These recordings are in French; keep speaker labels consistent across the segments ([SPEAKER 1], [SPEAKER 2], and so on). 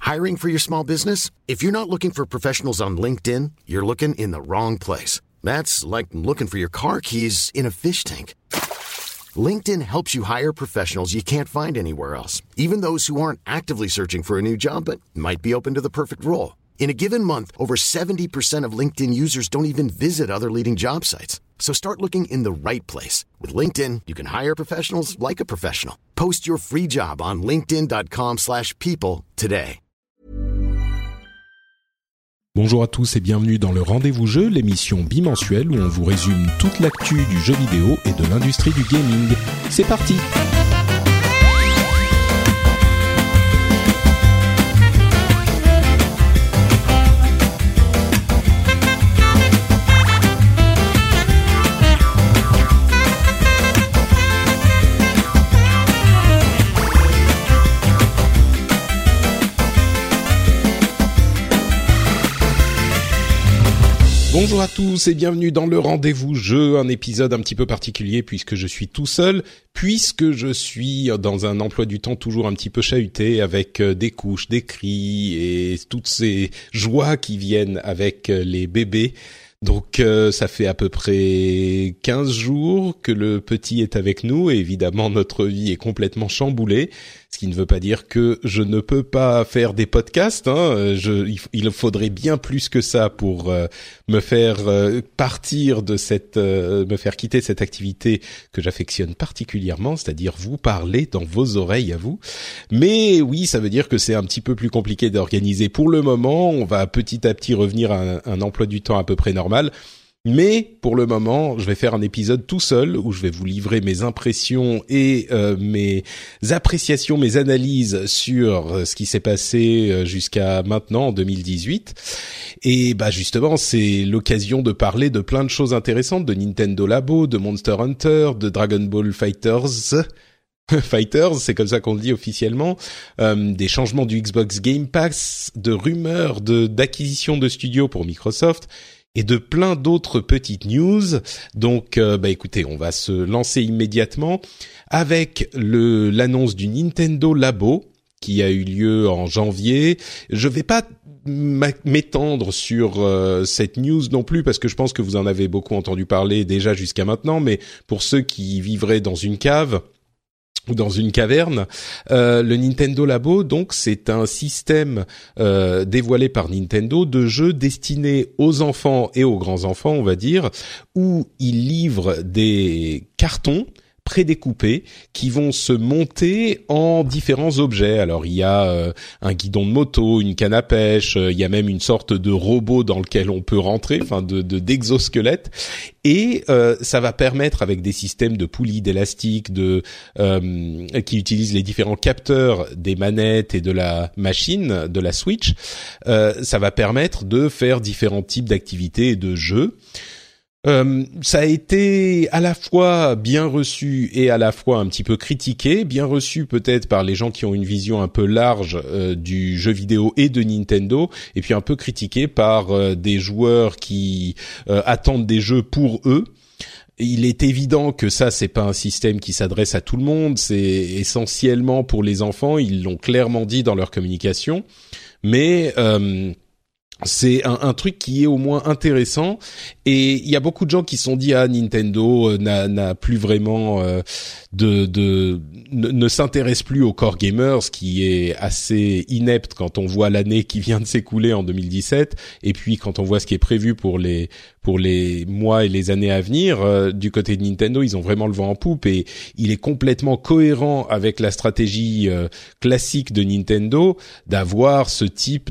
[SPEAKER 1] Hiring for your small business? If you're not looking for professionals on LinkedIn, you're looking in the wrong place. That's like looking for your car keys in a fish tank. LinkedIn helps you hire professionals you can't find anywhere else, even those who aren't actively searching for a new job but might be open to the perfect role. In a given month, over 70% of LinkedIn users don't even visit other leading job sites. So start looking in the right place. With LinkedIn, you can hire professionals like a professional. Post your free job on linkedin.com/people today.
[SPEAKER 2] Bonjour à tous et bienvenue dans le Rendez-vous Jeu, l'émission bimensuelle où on vous résume toute l'actu du jeu vidéo et de l'industrie du gaming. C'est parti! Bonjour à tous et bienvenue dans le Rendez-vous Jeu, un épisode un petit peu particulier puisque je suis tout seul, puisque je suis dans un emploi du temps toujours un petit peu chahuté avec des couches, des cris et toutes ces joies qui viennent avec les bébés. Donc ça fait à peu près 15 jours que le petit est avec nous et évidemment notre vie est complètement chamboulée, ce qui ne veut pas dire que je ne peux pas faire des podcasts, hein. Il faudrait bien plus que ça pour me faire partir de me faire quitter cette activité que j'affectionne particulièrement, c'est-à-dire vous parler dans vos oreilles à vous. Mais oui, ça veut dire que c'est un petit peu plus compliqué d'organiser pour le moment. On va petit à petit revenir à un emploi du temps à peu près normal. Mais pour le moment, je vais faire un épisode tout seul où je vais vous livrer mes impressions et mes appréciations, mes analyses sur ce qui s'est passé jusqu'à maintenant en 2018. Et bah justement, c'est l'occasion de parler de plein de choses intéressantes, de Nintendo Labo, de Monster Hunter, de Dragon Ball Fighters, c'est comme ça qu'on le dit officiellement, des changements du Xbox Game Pass, de rumeurs d'acquisition de studios pour Microsoft, et de plein d'autres petites news. Donc, écoutez, on va se lancer immédiatement avec l'annonce du Nintendo Labo qui a eu lieu en janvier. Je vais pas m'étendre sur cette news non plus parce que je pense que vous en avez beaucoup entendu parler déjà jusqu'à maintenant, mais pour ceux qui vivraient dans une cave ou dans une caverne, le Nintendo Labo, donc, c'est un système dévoilé par Nintendo de jeux destinés aux enfants et aux grands-enfants, on va dire, où ils livrent des cartons prédécoupés qui vont se monter en différents objets. Alors il y a un guidon de moto, une canne à pêche, il y a même une sorte de robot dans lequel on peut rentrer, enfin d'exosquelette, et ça va permettre avec des systèmes de poulies, d'élastiques, qui utilisent les différents capteurs des manettes et de la machine, de la Switch, ça va permettre de faire différents types d'activités et de jeux. Ça a été à la fois bien reçu et à la fois un petit peu critiqué, bien reçu peut-être par les gens qui ont une vision un peu large du jeu vidéo et de Nintendo, et puis un peu critiqué par des joueurs qui attendent des jeux pour eux. Il est évident que ça, c'est pas un système qui s'adresse à tout le monde, c'est essentiellement pour les enfants, ils l'ont clairement dit dans leur communication, mais c'est un truc qui est au moins intéressant, et il y a beaucoup de gens qui se sont dit Nintendo n'a plus vraiment ne s'intéresse plus au core gamer, ce qui est assez inepte quand on voit l'année qui vient de s'écouler en 2017, et puis quand on voit ce qui est prévu pour les mois et les années à venir, du côté de Nintendo, ils ont vraiment le vent en poupe, et il est complètement cohérent avec la stratégie classique de Nintendo d'avoir ce type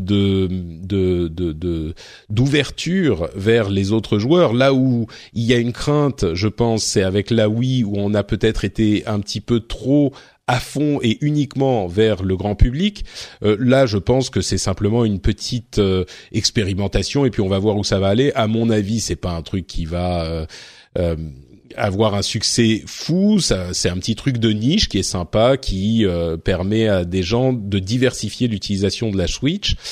[SPEAKER 2] d'ouverture vers les autres joueurs. Là où il y a une crainte, je pense, c'est avec la Wii, où on a peut-être été un petit peu trop à fond et uniquement vers le grand public. Là, je pense que c'est simplement une petite expérimentation, et puis on va voir où ça va aller. À mon avis, c'est pas un truc qui va avoir un succès fou. Ça, c'est un petit truc de niche qui est sympa, qui permet à des gens de diversifier l'utilisation de la Switch.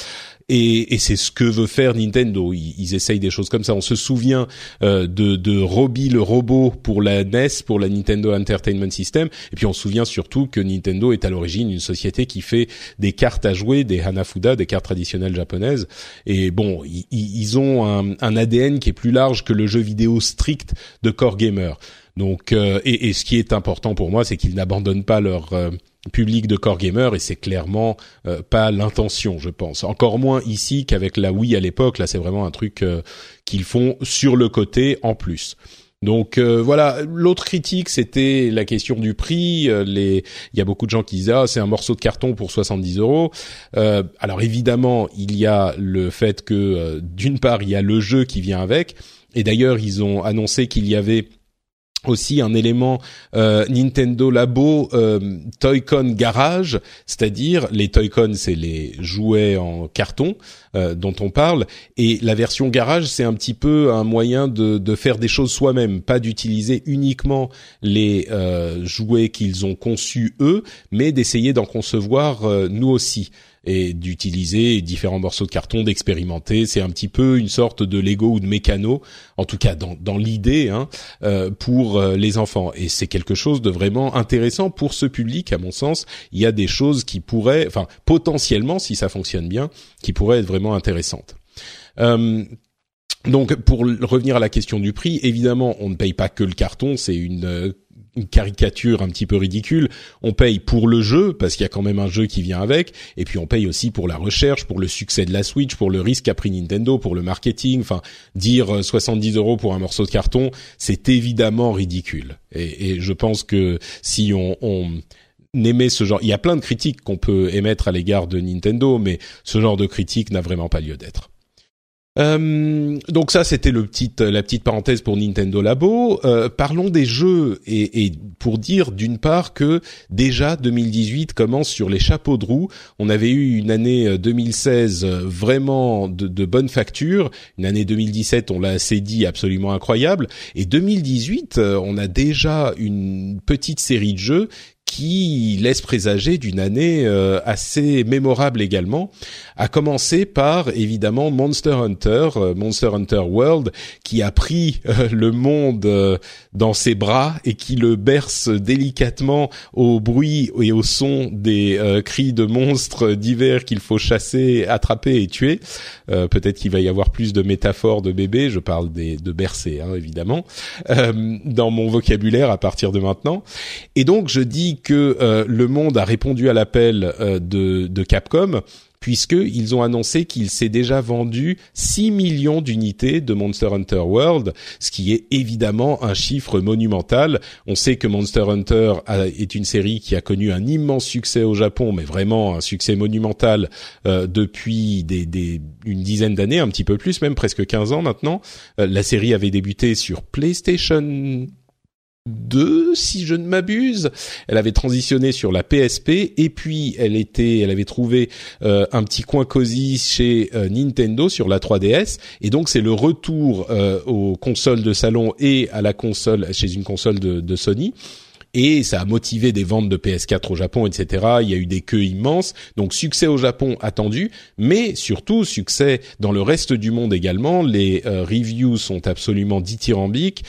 [SPEAKER 2] et c'est ce que veut faire Nintendo. Ils essayent des choses comme ça. On se souvient de Robbie le robot pour la NES, pour la Nintendo Entertainment System, et puis on se souvient surtout que Nintendo est à l'origine une société qui fait des cartes à jouer, des Hanafuda, des cartes traditionnelles japonaises. Et bon, ils ont un ADN qui est plus large que le jeu vidéo strict de core gamer. Donc, et ce qui est important pour moi, c'est qu'ils n'abandonnent pas leur public de core gamer, et c'est clairement pas l'intention, je pense. Encore moins ici qu'avec la Wii à l'époque. Là, c'est vraiment un truc qu'ils font sur le côté en plus. Donc voilà, l'autre critique, c'était la question du prix. Il y a beaucoup de gens qui disaient c'est un morceau de carton pour 70 €. Alors évidemment, il y a le fait que d'une part, il y a le jeu qui vient avec, et d'ailleurs, ils ont annoncé qu'il y avait aussi un élément Nintendo Labo Toy-Con Garage, c'est-à-dire les Toy-Con, c'est les jouets en carton dont on parle, et la version Garage, c'est un petit peu un moyen de faire des choses soi-même, pas d'utiliser uniquement les jouets qu'ils ont conçus eux, mais d'essayer d'en concevoir nous aussi, et d'utiliser différents morceaux de carton, d'expérimenter. C'est un petit peu une sorte de Lego ou de mécano, en tout cas dans l'idée, pour les enfants. Et c'est quelque chose de vraiment intéressant pour ce public, à mon sens. Il y a des choses qui pourraient, enfin potentiellement, si ça fonctionne bien, qui pourraient être vraiment intéressantes. Donc, pour revenir à la question du prix, évidemment, on ne paye pas que le carton, c'est une caricature un petit peu ridicule. On paye pour le jeu, parce qu'il y a quand même un jeu qui vient avec, et puis on paye aussi pour la recherche, pour le succès de la Switch, pour le risque qu'a pris Nintendo, pour le marketing. Enfin, dire 70 € pour un morceau de carton, c'est évidemment ridicule. Et je pense que si on aimait ce genre, il y a plein de critiques qu'on peut émettre à l'égard de Nintendo, mais ce genre de critique n'a vraiment pas lieu d'être. Donc ça, c'était la petite parenthèse pour Nintendo Labo. Parlons des jeux, et pour dire d'une part que déjà 2018 commence sur les chapeaux de roue. On avait eu une année 2016 vraiment de bonne facture, une année 2017, on l'a assez dit, absolument incroyable, et 2018, on a déjà une petite série de jeux qui laisse présager d'une année assez mémorable également, à commencer par évidemment Monster Hunter World, qui a pris le monde dans ses bras et qui le berce délicatement au bruit et au son des cris de monstres divers qu'il faut chasser, attraper et tuer. Peut-être qu'il va y avoir plus de métaphores de bébés, je parle de bercer évidemment, dans mon vocabulaire à partir de maintenant. Et donc je dis que le monde a répondu à l'appel de Capcom, puisqu'ils ont annoncé qu'il s'est déjà vendu 6 millions d'unités de Monster Hunter World, ce qui est évidemment un chiffre monumental. On sait que Monster Hunter est une série qui a connu un immense succès au Japon, mais vraiment un succès monumental depuis une dizaine d'années, un petit peu plus, même presque 15 ans maintenant. La série avait débuté sur PlayStation 2, si je ne m'abuse. Elle avait transitionné sur la PSP, et puis elle avait trouvé un petit coin cosy chez Nintendo sur la 3DS, et donc c'est le retour aux consoles de salon et à la console, chez une console de Sony. Et ça a motivé des ventes de PS4 au Japon, etc. Il y a eu des queues immenses. Donc succès au Japon attendu, mais surtout succès dans le reste du monde également. Les reviews sont absolument dithyrambiques.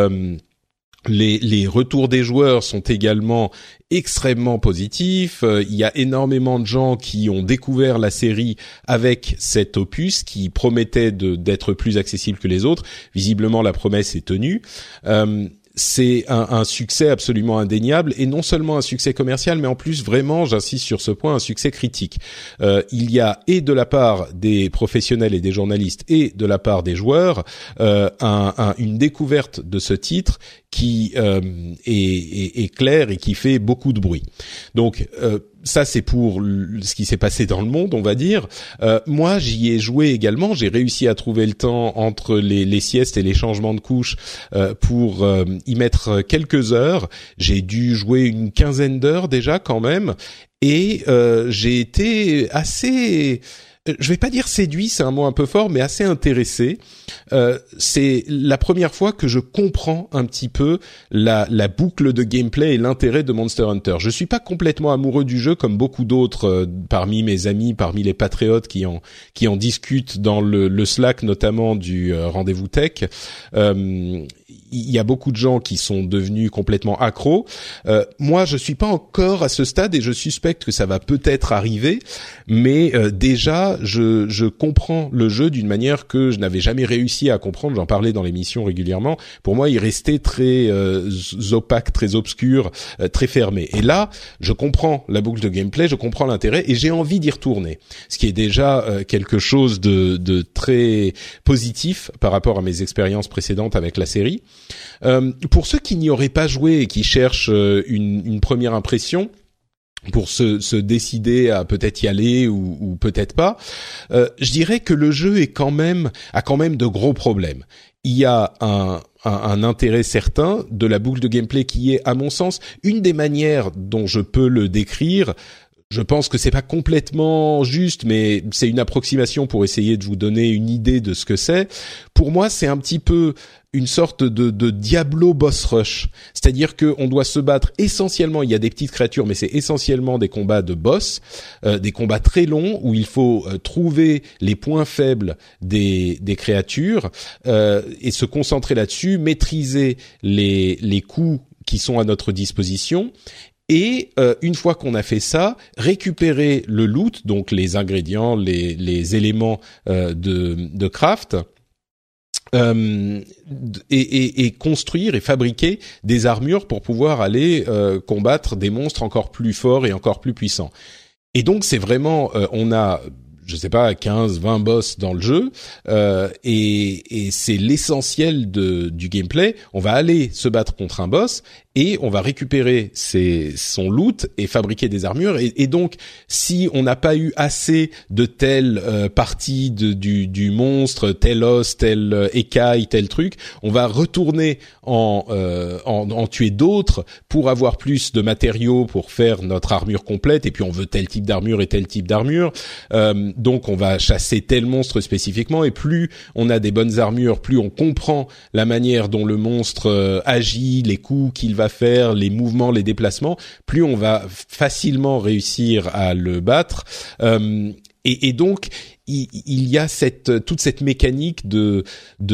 [SPEAKER 2] Les retours des joueurs sont également extrêmement positifs. Il y a énormément de gens qui ont découvert la série avec cet opus qui promettait d'être plus accessible que les autres. Visiblement, la promesse est tenue. C'est un succès absolument indéniable, et non seulement un succès commercial, mais en plus vraiment, j'insiste sur ce point, un succès critique. Il y a, et de la part des professionnels et des journalistes et de la part des joueurs, une découverte de ce titre qui est claire et qui fait beaucoup de bruit. Donc ça, c'est pour ce qui s'est passé dans le monde, on va dire. Moi, j'y ai joué également. J'ai réussi à trouver le temps entre les siestes et les changements de couches pour y mettre quelques heures. J'ai dû jouer une quinzaine d'heures déjà quand même. Et j'ai été assez je vais pas dire séduit, c'est un mot un peu fort, mais assez intéressé. C'est la première fois que je comprends un petit peu la boucle de gameplay et l'intérêt de Monster Hunter. Je suis pas complètement amoureux du jeu comme beaucoup d'autres parmi mes amis, parmi les patriotes qui en discutent dans le Slack notamment du Rendez-vous Tech. Il y a beaucoup de gens qui sont devenus complètement accros. Moi, je suis pas encore à ce stade et je suspecte que ça va peut-être arriver, mais déjà, je comprends le jeu d'une manière que je n'avais jamais réussi à comprendre. J'en parlais dans l'émission régulièrement. Pour moi, il restait très opaque, très obscur, très fermé. Et là, je comprends la boucle de gameplay, je comprends l'intérêt et j'ai envie d'y retourner. Ce qui est déjà quelque chose de très positif par rapport à mes expériences précédentes avec la série. Pour ceux qui n'y auraient pas joué et qui cherchent une première impression, pour se décider à peut-être y aller ou peut-être pas, je dirais que le jeu a quand même de gros problèmes. Il y a un intérêt certain de la boucle de gameplay qui est, à mon sens, une des manières dont je peux le décrire. Je pense que c'est pas complètement juste, mais c'est une approximation pour essayer de vous donner une idée de ce que c'est. Pour moi, c'est un petit peu une sorte de Diablo boss rush. C'est-à-dire que on doit se battre essentiellement, il y a des petites créatures, mais c'est essentiellement des combats de boss, des combats très longs où il faut trouver les points faibles des créatures et se concentrer là-dessus, maîtriser les coups qui sont à notre disposition. Et une fois qu'on a fait ça, récupérer le loot, donc les ingrédients, les éléments de craft, et construire et fabriquer des armures pour pouvoir aller combattre des monstres encore plus forts et encore plus puissants. Et donc c'est vraiment, on a, je sais pas, 15, 20 boss dans le jeu, et c'est l'essentiel du gameplay. On va aller se battre contre un boss et on va récupérer son loot et fabriquer des armures. Et donc, si on n'a pas eu assez de telle partie du monstre, tel os, tel écaille, tel truc, on va retourner en tuer d'autres pour avoir plus de matériaux pour faire notre armure complète. Et puis on veut tel type d'armure et tel type d'armure. Donc on va chasser tel monstre spécifiquement. Et plus on a des bonnes armures, plus on comprend la manière dont le monstre agit, les coups qu'il va faire, les mouvements, les déplacements, plus on va facilement réussir à le battre. Et donc il y a toute cette mécanique de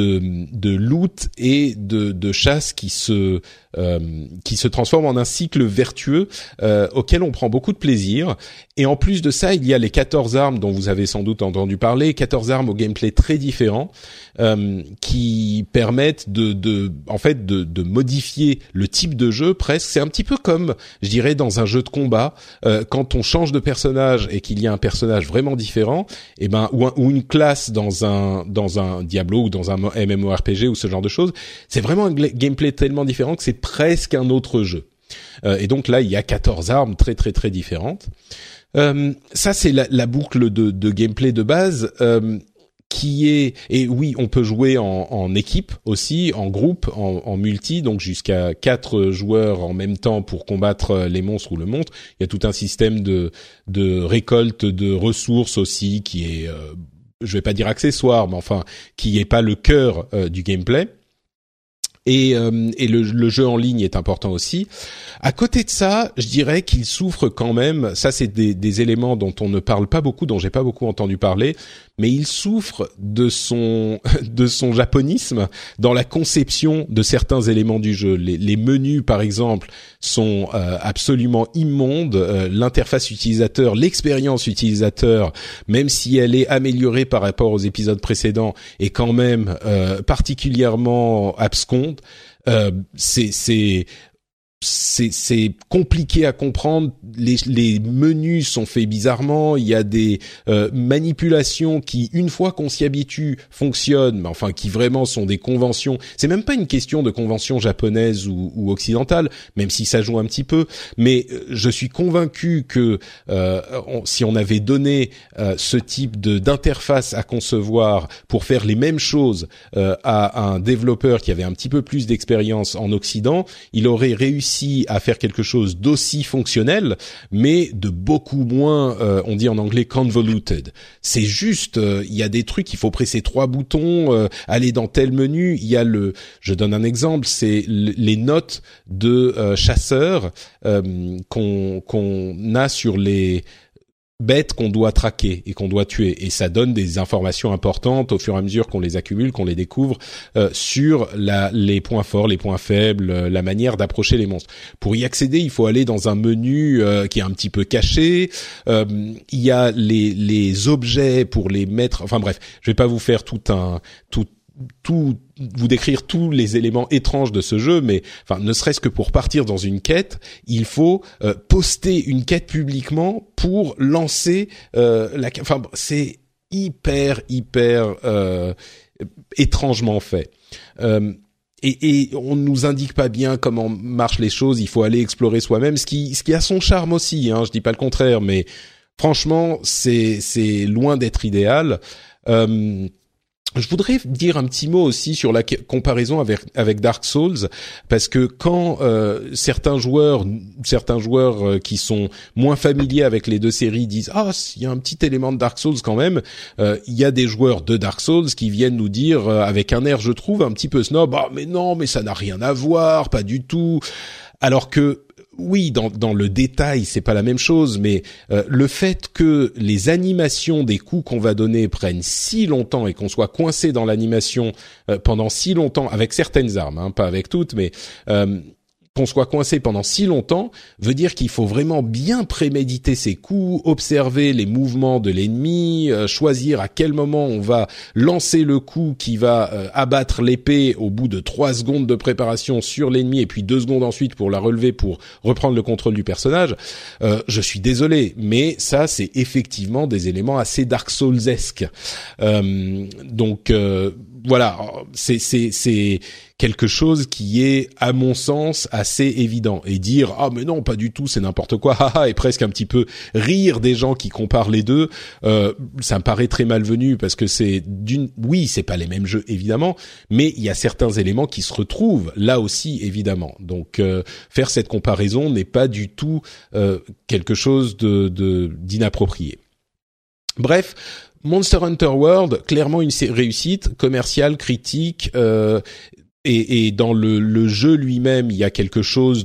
[SPEAKER 2] loot et de chasse qui se transforme en un cycle vertueux auquel on prend beaucoup de plaisir. Et en plus de ça, il y a les 14 armes dont vous avez sans doute entendu parler, 14 armes au gameplay très différent qui permettent de modifier le type de jeu presque. C'est un petit peu comme, je dirais, dans un jeu de combat, quand on change de personnage et qu'il y a un personnage vraiment différent, et ben ou une classe dans un Diablo ou dans un MMORPG ou ce genre de choses, c'est vraiment un gameplay tellement différent que c'est presque un autre jeu. Et donc là, il y a 14 armes très très très différentes. Ça c'est la boucle de gameplay de base qui est, et oui, on peut jouer en équipe aussi, en groupe, en multi, donc jusqu'à 4 joueurs en même temps pour combattre les monstres ou le monstre. Il y a tout un système de récolte de ressources aussi qui est, je vais pas dire accessoire, mais enfin, qui est pas le cœur du gameplay. Et le jeu en ligne est important aussi. À côté de ça, je dirais qu'il souffre quand même, ça c'est des éléments dont on ne parle pas beaucoup, dont j'ai pas beaucoup entendu parler, mais il souffre de son japonisme dans la conception de certains éléments du jeu. Les menus par exemple sont absolument immondes, l'interface utilisateur, l'expérience utilisateur, même si elle est améliorée par rapport aux épisodes précédents, est quand même particulièrement absconde. C'est compliqué à comprendre, les menus sont faits bizarrement, il y a des manipulations qui, une fois qu'on s'y habitue, fonctionnent, mais enfin qui vraiment sont des conventions. C'est même pas une question de convention japonaise ou occidentale, même si ça joue un petit peu, mais je suis convaincu que si on avait donné ce type d'interface à concevoir pour faire les mêmes choses à un développeur qui avait un petit peu plus d'expérience en Occident, il aurait réussi réussi à faire quelque chose d'aussi fonctionnel, mais de beaucoup moins, on dit en anglais convoluted. C'est juste, il y a des trucs, il faut presser 3 boutons, aller dans tel menu. Il y a je donne un exemple, c'est les notes de chasseurs qu'on a sur les bêtes qu'on doit traquer et qu'on doit tuer, et ça donne des informations importantes au fur et à mesure qu'on les accumule, qu'on les découvre sur les points forts, les points faibles, la manière d'approcher les monstres. Pour y accéder, il faut aller dans un menu qui est un petit peu caché. Il y a les objets pour les mettre. Enfin bref, je vais pas vous faire vous décrire tous les éléments étranges de ce jeu, mais enfin, ne serait-ce que pour partir dans une quête, il faut poster une quête publiquement pour lancer enfin, c'est hyper étrangement fait. Et on nous indique pas bien comment marchent les choses. Il faut aller explorer soi-même, ce qui a son charme aussi. Hein, je dis pas le contraire, mais franchement, c'est loin d'être idéal. Je voudrais dire un petit mot aussi sur la comparaison avec Dark Souls, parce que quand certains joueurs qui sont moins familiers avec les deux séries disent il y a un petit élément de Dark Souls quand même, il y a des joueurs de Dark Souls qui viennent nous dire avec un air, je trouve, un petit peu snob, mais non, mais ça n'a rien à voir, pas du tout. Alors que oui, dans le détail, c'est pas la même chose, mais le fait que les animations des coups qu'on va donner prennent si longtemps et qu'on soit coincé dans l'animation pendant si longtemps, avec certaines armes, hein, pas avec toutes, mais qu'on soit coincé pendant si longtemps, veut dire qu'il faut vraiment bien préméditer ses coups, observer les mouvements de l'ennemi, choisir à quel moment on va lancer le coup qui va abattre l'épée au bout de 3 secondes de préparation sur l'ennemi et puis 2 secondes ensuite pour la relever pour reprendre le contrôle du personnage. Je suis désolé, mais ça c'est effectivement des éléments assez Dark Souls-esques. Donc voilà, c'est quelque chose qui est, à mon sens, assez évident. Et dire mais non, pas du tout, c'est n'importe quoi, et presque un petit peu rire des gens qui comparent les deux, ça me paraît très malvenu, parce que oui, c'est pas les mêmes jeux évidemment, mais il y a certains éléments qui se retrouvent là aussi évidemment. Donc faire cette comparaison n'est pas du tout quelque chose d'inapproprié. Bref, Monster Hunter World, clairement une réussite commerciale, critique, et dans le jeu lui-même, il y a quelque chose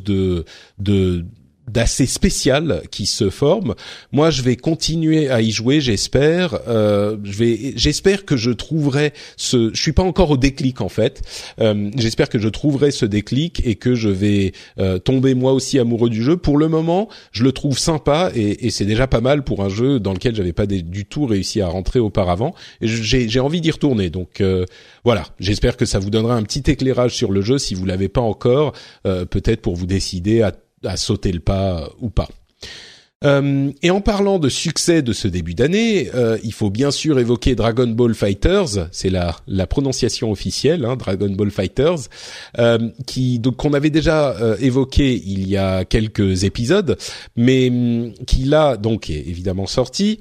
[SPEAKER 2] d'assez spécial qui se forme. Moi, je vais continuer à y jouer, j'espère. J'espère que je trouverai je suis pas encore au déclic en fait. J'espère que je trouverai ce déclic et que je vais tomber moi aussi amoureux du jeu. Pour le moment, je le trouve sympa et c'est déjà pas mal pour un jeu dans lequel j'avais pas du tout réussi à rentrer auparavant. Et j'ai envie d'y retourner. Donc voilà, j'espère que ça vous donnera un petit éclairage sur le jeu si vous l'avez pas encore, peut-être pour vous décider à sauter le pas ou pas. Et en parlant de succès de ce début d'année, il faut bien sûr évoquer Dragon Ball FighterZ, c'est la prononciation officielle, hein, Dragon Ball FighterZ, qu'on avait déjà évoqué il y a quelques épisodes, mais qui là donc est évidemment sorti.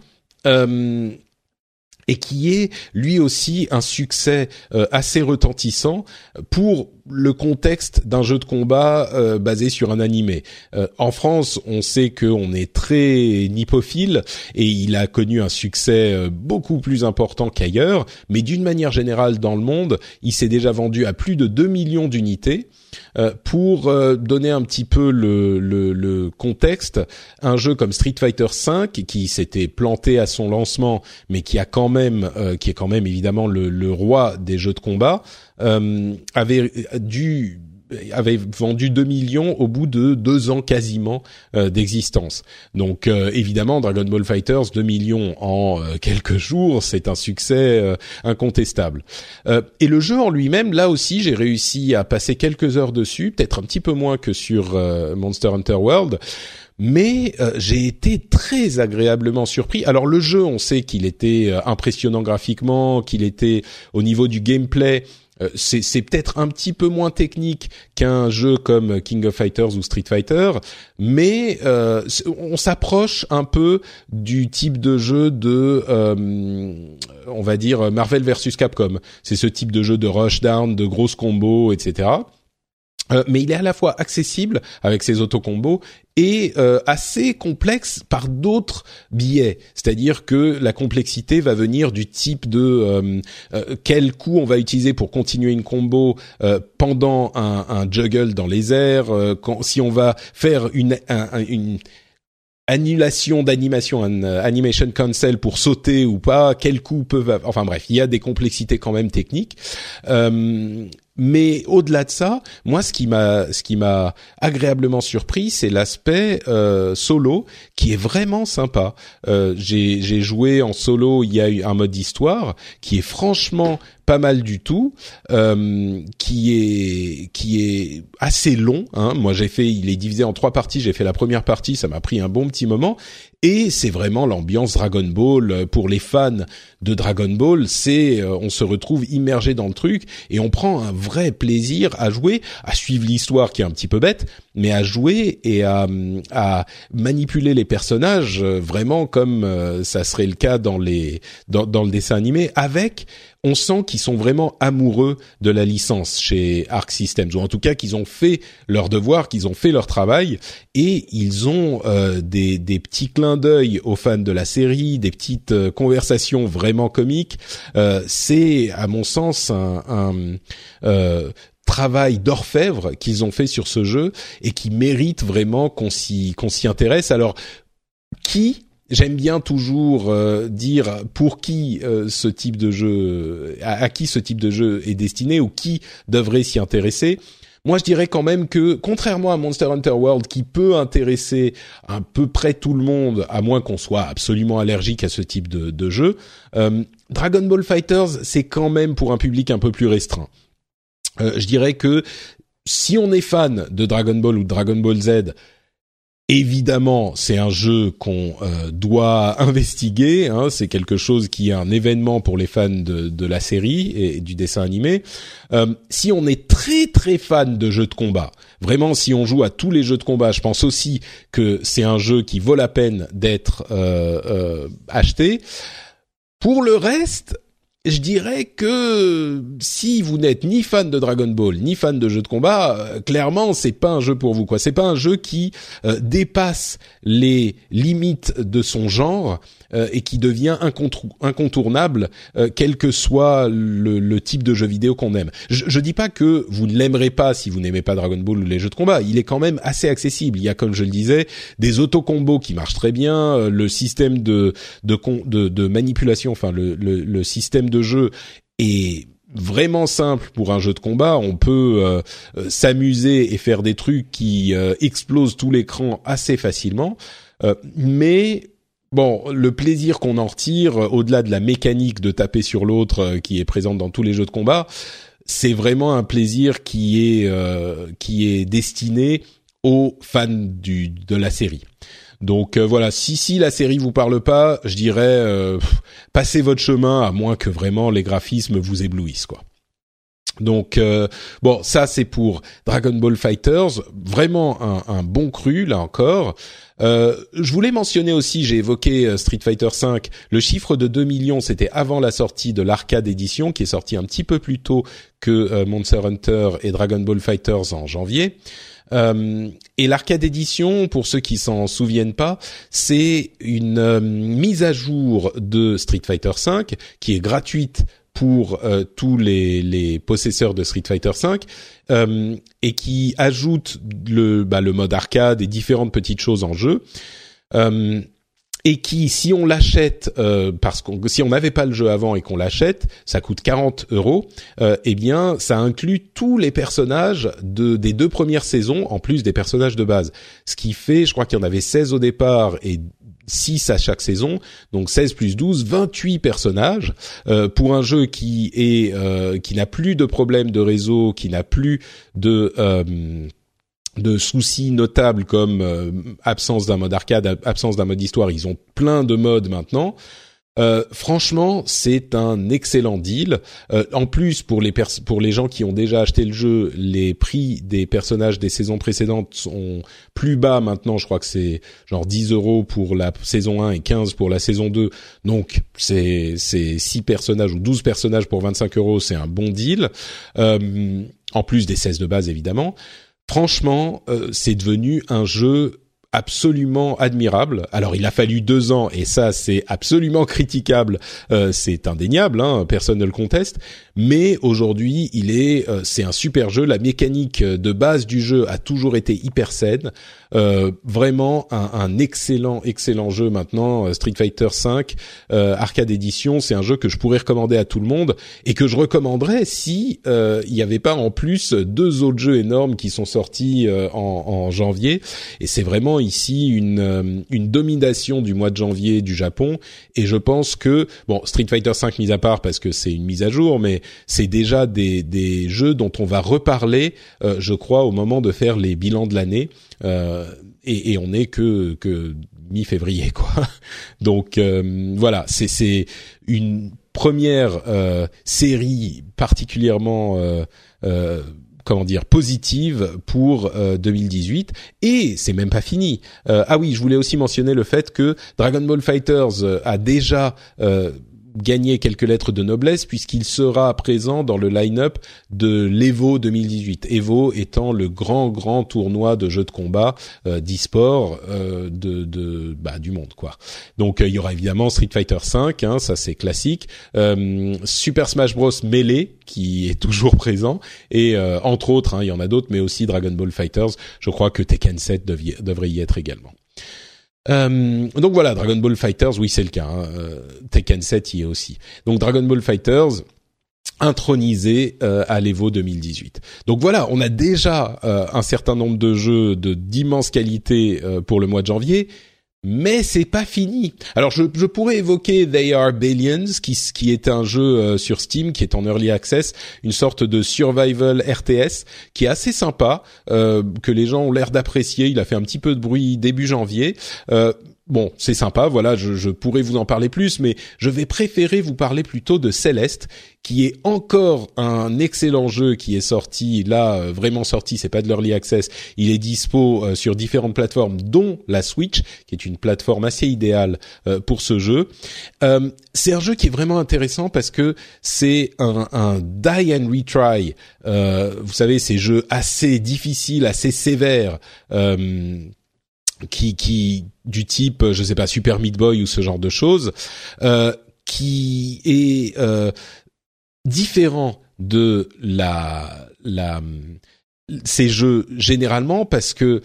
[SPEAKER 2] Et qui est lui aussi un succès assez retentissant pour le contexte d'un jeu de combat basé sur un animé. En France, on sait qu'on est très nippophile et il a connu un succès beaucoup plus important qu'ailleurs, mais d'une manière générale dans le monde, il s'est déjà vendu à plus de 2 millions d'unités. Pour donner un petit peu le contexte, un jeu comme Street Fighter V qui s'était planté à son lancement, mais qui est quand même évidemment le roi des jeux de combat, avait vendu 2 millions au bout de 2 ans quasiment d'existence. Donc évidemment Dragon Ball FighterZ 2 millions en quelques jours, c'est un succès incontestable. Et le jeu en lui-même, là aussi j'ai réussi à passer quelques heures dessus, peut-être un petit peu moins que sur Monster Hunter World. Mais j'ai été très agréablement surpris. Alors le jeu, on sait qu'il était impressionnant graphiquement, qu'il était au niveau du gameplay, c'est peut-être un petit peu moins technique qu'un jeu comme King of Fighters ou Street Fighter, mais on s'approche un peu du type de jeu de on va dire Marvel versus Capcom. C'est ce type de jeu de rushdown, de grosses combos, etc. Mais il est à la fois accessible avec ses autocombos et assez complexe par d'autres biais. C'est-à-dire que la complexité va venir du type de quel coup on va utiliser pour continuer une combo pendant un juggle dans les airs, si on va faire une annulation d'animation, un animation cancel pour sauter ou pas, quels coups peuvent... Enfin bref, il y a des complexités quand même techniques. Mais au-delà de ça, moi, ce qui m'a agréablement surpris, c'est l'aspect solo qui est vraiment sympa. J'ai joué en solo. Il y a eu un mode histoire qui est franchement pas mal du tout, qui est assez long. Hein. Moi, il est divisé en 3 parties. J'ai fait la première partie, ça m'a pris un bon petit moment. Et c'est vraiment l'ambiance Dragon Ball. Pour les fans de Dragon Ball, on se retrouve immergé dans le truc et on prend un vrai plaisir à jouer, à suivre l'histoire qui est un petit peu bête, mais à jouer et à manipuler les personnages vraiment comme ça serait le cas dans le dessin animé. On sent qu'ils sont vraiment amoureux de la licence chez Arc Systems, ou en tout cas qu'ils ont fait leur devoir, qu'ils ont fait leur travail, et ils ont des petits clins d'œil aux fans de la série, des petites conversations vraiment comiques. C'est, à mon sens, un travail d'orfèvre qu'ils ont fait sur ce jeu et qui mérite vraiment qu'on s'y intéresse. Alors, j'aime bien toujours dire pour qui ce type de jeu, à qui ce type de jeu est destiné ou qui devrait s'y intéresser. Moi, je dirais quand même que, contrairement à Monster Hunter World, qui peut intéresser à peu près tout le monde, à moins qu'on soit absolument allergique à ce type de jeu, Dragon Ball FighterZ, c'est quand même pour un public un peu plus restreint. Je dirais que si on est fan de Dragon Ball ou de Dragon Ball Z, évidemment, c'est un jeu qu'on doit investiguer. Hein, c'est quelque chose qui est un événement pour les fans de la série et du dessin animé. Si on est très très fan de jeux de combat, vraiment, si on joue à tous les jeux de combat, je pense aussi que c'est un jeu qui vaut la peine d'être acheté. Pour le reste, je dirais que si vous n'êtes ni fan de Dragon Ball ni fan de jeux de combat, clairement c'est pas un jeu pour vous, quoi. C'est pas un jeu qui dépasse les limites de son genre et qui devient incontournable, quel que soit le type de jeu vidéo qu'on aime. Je dis pas que vous ne l'aimerez pas si vous n'aimez pas Dragon Ball ou les jeux de combat. Il est quand même assez accessible. Il y a, comme je le disais, des auto-combos qui marchent très bien, le système de manipulation, enfin le système de jeu est vraiment simple pour un jeu de combat. On peut s'amuser et faire des trucs qui explosent tout l'écran assez facilement, mais bon, le plaisir qu'on en retire, au-delà de la mécanique de taper sur l'autre qui est présente dans tous les jeux de combat, c'est vraiment un plaisir qui est destiné aux fans de la série. Donc voilà, si la série vous parle pas, je dirais passez votre chemin, à moins que vraiment les graphismes vous éblouissent, quoi. Donc bon, ça c'est pour Dragon Ball FighterZ, vraiment un bon cru là encore. Je voulais mentionner aussi, j'ai évoqué Street Fighter V, le chiffre de 2 millions, c'était avant la sortie de l'arcade édition qui est sortie un petit peu plus tôt que Monster Hunter et Dragon Ball FighterZ en janvier. Et l'arcade édition, pour ceux qui s'en souviennent pas, c'est une mise à jour de Street Fighter V qui est gratuite pour tous les possesseurs de Street Fighter V et qui ajoute le mode arcade et différentes petites choses en jeu. Et qui, si on l'achète, si on n'avait pas le jeu avant et qu'on l'achète, ça coûte 40 €. Eh bien, ça inclut tous les personnages des 2 premières saisons, en plus des personnages de base. Ce qui fait, je crois qu'il y en avait 16 au départ et 6 à chaque saison, donc 16 plus 12, 28 personnages, pour un jeu qui n'a plus de problème de réseau, qui n'a plus de soucis notables comme absence d'un mode arcade, absence d'un mode histoire. Ils ont plein de modes maintenant. Franchement, c'est un excellent deal. En plus, pour les gens qui ont déjà acheté le jeu, les prix des personnages des saisons précédentes sont plus bas maintenant. Je crois que c'est genre 10 € pour la saison 1 et 15 pour la saison 2. Donc, c'est 6 personnages ou 12 personnages pour 25 €. C'est un bon deal. en plus des 16 de base évidemment. Franchement, c'est devenu un jeu absolument admirable. Alors il a fallu 2 ans et ça c'est absolument critiquable, c'est indéniable, hein, personne ne le conteste. Mais aujourd'hui c'est un super jeu. La mécanique de base du jeu a toujours été hyper saine. Vraiment un excellent jeu maintenant. Street Fighter V Arcade Edition, c'est un jeu que je pourrais recommander à tout le monde et que je recommanderais si il y avait pas en plus 2 autres jeux énormes qui sont sortis en janvier. Et c'est vraiment ici une domination du mois de janvier du Japon. Et je pense que Street Fighter V mis à part parce que c'est une mise à jour, mais c'est déjà des jeux dont on va reparler, je crois, au moment de faire les bilans de l'année. Et on n'est que mi-février, quoi. Donc voilà, c'est une première série particulièrement positive pour 2018, et c'est même pas fini. Ah oui, je voulais aussi mentionner le fait que Dragon Ball FighterZ a déjà gagné quelques lettres de noblesse puisqu'il sera présent dans le line-up de l'Evo 2018. Evo étant le grand tournoi de jeux de combat d'e-sport du monde, quoi. Donc il y aura évidemment Street Fighter V, hein, ça c'est classique, Super Smash Bros Melee qui est toujours présent, et entre autres, hein, il y en a d'autres, mais aussi Dragon Ball FighterZ. Je crois que Tekken 7 devrait y être également. Donc voilà, Dragon Ball FighterZ, oui c'est le cas, hein. Tekken 7 y est aussi. Donc Dragon Ball FighterZ intronisé à l'Evo 2018. Donc voilà, on a déjà un certain nombre de jeux d'immense qualité pour le mois de janvier. Mais c'est pas fini. Alors je pourrais évoquer They Are Billions, qui est un jeu sur Steam, qui est en early access, une sorte de survival RTS qui est assez sympa, que les gens ont l'air d'apprécier. Il a fait un petit peu de bruit début janvier. Bon, c'est sympa, voilà, je pourrais vous en parler plus, mais je vais préférer vous parler plutôt de Celeste, qui est encore un excellent jeu qui est sorti, là, vraiment sorti, c'est pas de l'early access, il est dispo sur différentes plateformes, dont la Switch, qui est une plateforme assez idéale pour ce jeu. C'est un jeu qui est vraiment intéressant parce que c'est un die and retry, vous savez, ces jeux assez difficiles, assez sévères, qui du type, je sais pas, Super Meat Boy ou ce genre de choses, qui est différent de ces jeux généralement parce que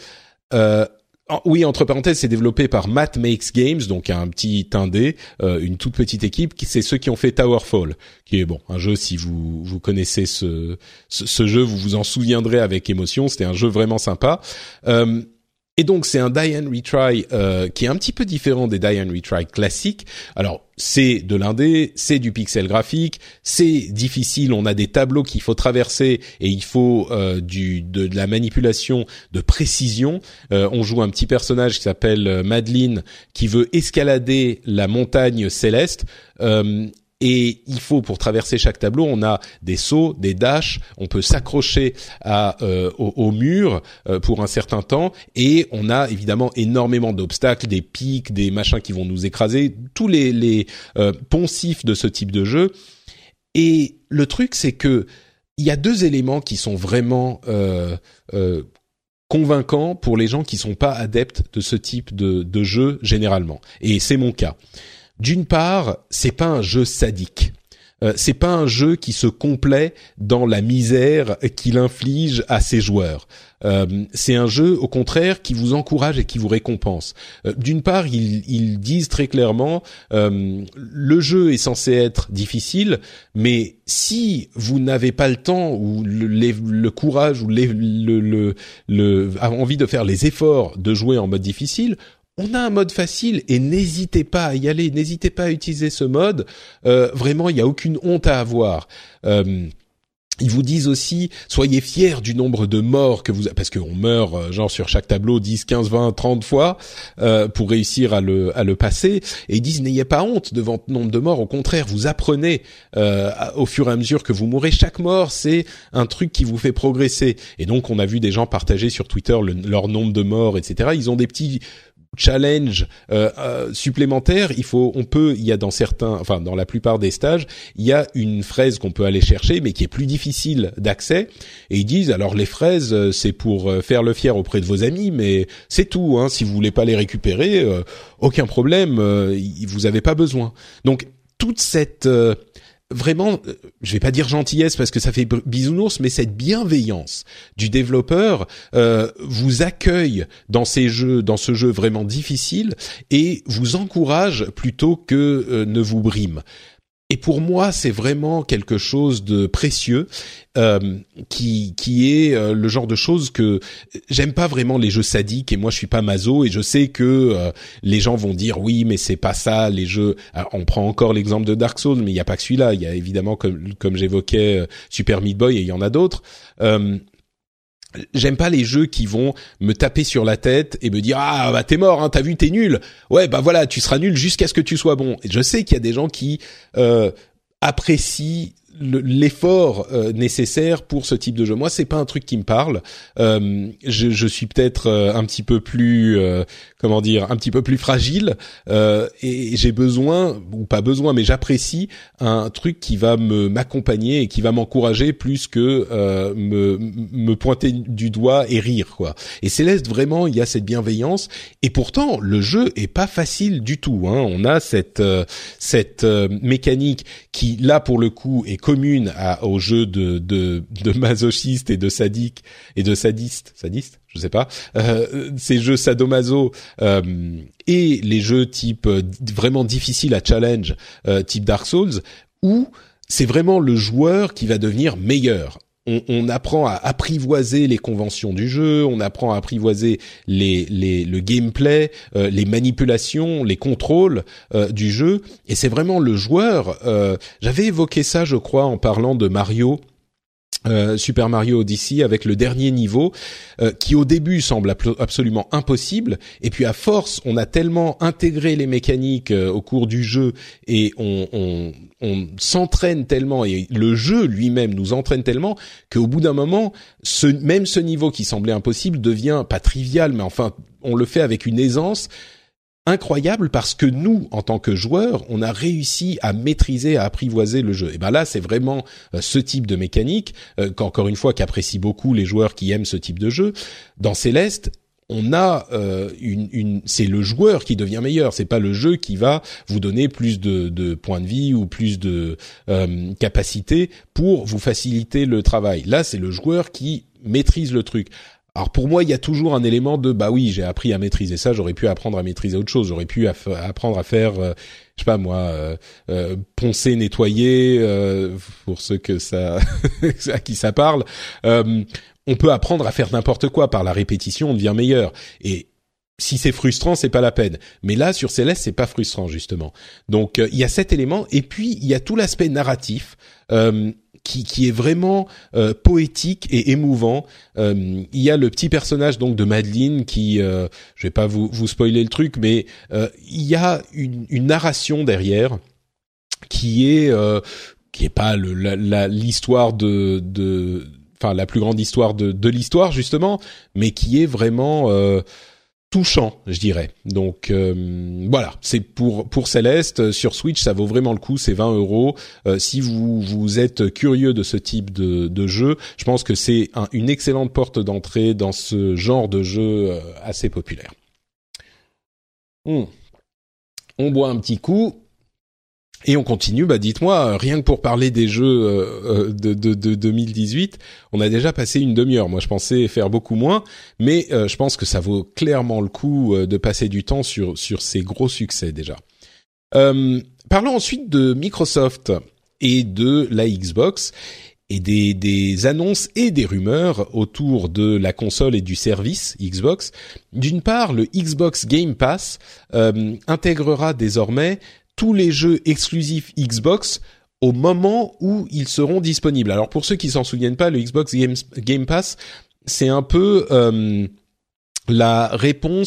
[SPEAKER 2] oui, entre parenthèses, c'est développé par Matt Makes Games, donc un petit indé, une toute petite équipe, c'est ceux qui ont fait Towerfall, qui est un jeu, si vous connaissez ce jeu, vous vous en souviendrez avec émotion, c'était un jeu vraiment sympa. Et donc c'est un die and retry qui est un petit peu différent des die and retry classiques. Alors c'est de l'indé, c'est du pixel graphique, c'est difficile, on a des tableaux qu'il faut traverser et il faut de la manipulation de précision. On joue un petit personnage qui s'appelle Madeline qui veut escalader la montagne céleste. Et il faut, pour traverser chaque tableau, on a des sauts, des dashs, on peut s'accrocher au mur pour un certain temps, et on a évidemment énormément d'obstacles, des pics, des machins qui vont nous écraser, tous les poncifs de ce type de jeu. Et le truc, c'est que il y a 2 éléments qui sont vraiment convaincants pour les gens qui sont pas adeptes de ce type de jeu généralement. Et c'est mon cas. D'une part, c'est pas un jeu sadique. C'est pas un jeu qui se complaît dans la misère qu'il inflige à ses joueurs. C'est un jeu, au contraire, qui vous encourage et qui vous récompense. D'une part, ils disent très clairement, le jeu est censé être difficile, mais si vous n'avez pas le temps ou le courage ou envie de faire les efforts de jouer en mode difficile, on a un mode facile et n'hésitez pas à y aller, n'hésitez pas à utiliser ce mode. Vraiment, il n'y a aucune honte à avoir. Ils vous disent aussi, soyez fiers du nombre de morts que parce qu'on meurt genre sur chaque tableau 10, 15, 20, 30 fois pour réussir à le passer. Et ils disent, n'ayez pas honte devant le nombre de morts. Au contraire, vous apprenez au fur et à mesure que vous mourrez. Chaque mort, c'est un truc qui vous fait progresser. Et donc, on a vu des gens partager sur Twitter leur nombre de morts, etc. Ils ont des petits challenge supplémentaire, il y a dans la plupart des stages, il y a une fraise qu'on peut aller chercher, mais qui est plus difficile d'accès. Et ils disent, alors les fraises, c'est pour faire le fier auprès de vos amis, mais c'est tout. Hein, si vous voulez pas les récupérer, aucun problème, vous avez pas besoin. Donc toute cette vraiment, je vais pas dire gentillesse parce que ça fait bisounours, mais cette bienveillance du développeur vous accueille dans ce jeu vraiment difficile et vous encourage plutôt que ne vous brime. Et pour moi, c'est vraiment quelque chose de précieux, qui est le genre de choses que j'aime pas vraiment les jeux sadiques. Et moi, je suis pas maso, et je sais que les gens vont dire oui, mais c'est pas ça les jeux. Alors, on prend encore l'exemple de Dark Souls, mais il y a pas que celui-là. Il y a évidemment, comme j'évoquais, Super Meat Boy, et il y en a d'autres. J'aime pas les jeux qui vont me taper sur la tête et me dire ah bah t'es mort, hein, t'as vu, t'es nul. Ouais bah voilà, tu seras nul jusqu'à ce que tu sois bon. Et je sais qu'il y a des gens qui apprécient l'effort nécessaire pour ce type de jeu. Moi, c'est pas un truc qui me parle. Je suis peut-être un petit peu plus un petit peu plus fragile, et j'ai besoin, ou pas besoin, mais j'apprécie un truc qui va m'accompagner et qui va m'encourager plus que me pointer du doigt et rire, quoi. Et Céleste, vraiment, il y a cette bienveillance, et pourtant le jeu est pas facile du tout, hein. On a cette mécanique qui, là, pour le coup, est commune aux jeux de masochistes et de sadiques et de sadistes, je sais pas, ces jeux sadomaso, et les jeux type vraiment difficiles à challenge, type Dark Souls, où c'est vraiment le joueur qui va devenir meilleur. On apprend à apprivoiser les conventions du jeu, on apprend à apprivoiser le gameplay, les manipulations, les contrôles du jeu, et c'est vraiment le joueur. J'avais évoqué ça, je crois, en parlant de Mario. Super Mario Odyssey, avec le dernier niveau qui au début semble absolument impossible, et puis à force on a tellement intégré les mécaniques au cours du jeu, et on s'entraîne tellement, et le jeu lui-même nous entraîne tellement, qu'au bout d'un moment ce niveau qui semblait impossible devient pas trivial, mais enfin on le fait avec une aisance incroyable, parce que nous, en tant que joueurs, on a réussi à maîtriser, à apprivoiser le jeu. Et ben là, c'est vraiment ce type de mécanique, qu'encore une fois, qu'apprécient beaucoup les joueurs qui aiment ce type de jeu. Dans Céleste, on a c'est le joueur qui devient meilleur, c'est pas le jeu qui va vous donner plus de points de vie ou plus de capacité pour vous faciliter le travail. Là, c'est le joueur qui maîtrise le truc. Alors pour moi, il y a toujours un élément de bah oui, j'ai appris à maîtriser ça, j'aurais pu apprendre à maîtriser autre chose, j'aurais pu apprendre à faire je sais pas moi, poncer, nettoyer, pour ceux que ça à qui ça parle. On peut apprendre à faire n'importe quoi, par la répétition, on devient meilleur. Et si c'est frustrant, c'est pas la peine. Mais là, sur Céleste, c'est pas frustrant, justement. Donc il y a cet élément, et puis il y a tout l'aspect narratif qui est vraiment poétique et émouvant. Il y a le petit personnage donc de Madeline qui, je vais pas vous spoiler le truc, mais il y a une narration derrière qui est pas l'histoire enfin la plus grande histoire de l'histoire, justement, mais qui est vraiment touchant, je dirais. Donc voilà, c'est pour Céleste sur Switch, ça vaut vraiment le coup, c'est 20 €. Si vous êtes curieux de ce type de jeu, je pense que c'est une excellente porte d'entrée dans ce genre de jeu assez populaire. On boit un petit coup. Et on continue, dites-moi, rien que pour parler des jeux de 2018, on a déjà passé une demi-heure. Moi, je pensais faire beaucoup moins, mais je pense que ça vaut clairement le coup de passer du temps sur ces gros succès déjà. Parlons ensuite de Microsoft et de la Xbox, et des annonces et des rumeurs autour de la console et du service Xbox. D'une part, le Xbox Game Pass intégrera désormais tous les jeux exclusifs Xbox au moment où ils seront disponibles. Alors pour ceux qui s'en souviennent pas, le Xbox Game Pass, c'est un peu la réponse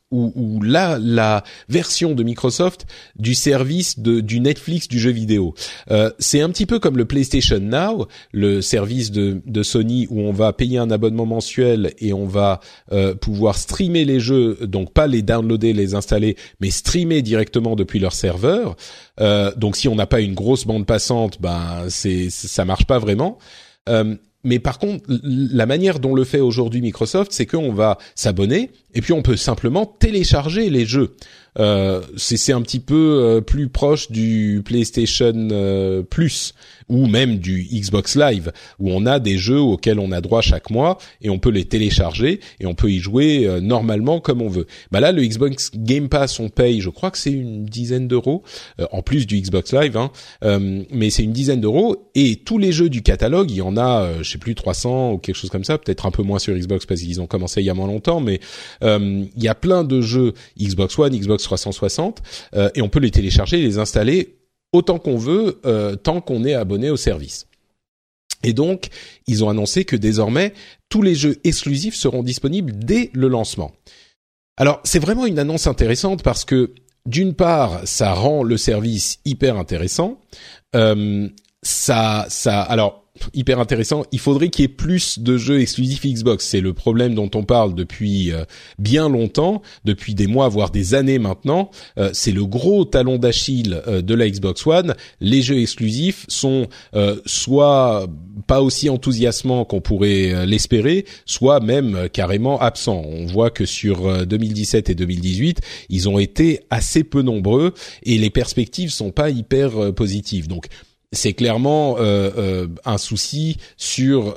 [SPEAKER 2] ou la version de Microsoft du service du Netflix du jeu vidéo. C'est un petit peu comme le PlayStation Now, le service de Sony où on va payer un abonnement mensuel et on va pouvoir streamer les jeux, donc pas les downloader, les installer, mais streamer directement depuis leur serveur. Donc si on n'a pas une grosse bande passante, ça marche pas vraiment. Mais par contre, la manière dont le fait aujourd'hui Microsoft, c'est qu'on va s'abonner et puis on peut simplement télécharger les jeux. C'est un petit peu plus proche du PlayStation Plus ou même du Xbox Live, où on a des jeux auxquels on a droit chaque mois et on peut les télécharger et on peut y jouer normalement comme on veut. Là, le Xbox Game Pass, on paye, je crois que c'est une dizaine d'euros en plus du Xbox Live, mais c'est une dizaine d'euros et tous les jeux du catalogue, il y en a, je sais plus 300 ou quelque chose comme ça, peut-être un peu moins sur Xbox parce qu'ils ont commencé il y a moins longtemps, mais il y a plein de jeux Xbox One, Xbox 360 et on peut les télécharger et les installer autant qu'on veut, tant qu'on est abonné au service. Et donc, ils ont annoncé que désormais, tous les jeux exclusifs seront disponibles dès le lancement. Alors, c'est vraiment une annonce intéressante parce que, d'une part, ça rend le service hyper intéressant. Alors, hyper intéressant. Il faudrait qu'il y ait plus de jeux exclusifs Xbox. C'est le problème dont on parle depuis bien longtemps, depuis des mois, voire des années maintenant. C'est le gros talon d'Achille de la Xbox One. Les jeux exclusifs sont soit pas aussi enthousiasmants qu'on pourrait l'espérer, soit même carrément absents. On voit que sur 2017 et 2018, ils ont été assez peu nombreux et les perspectives sont pas hyper positives. Donc c'est clairement un souci sur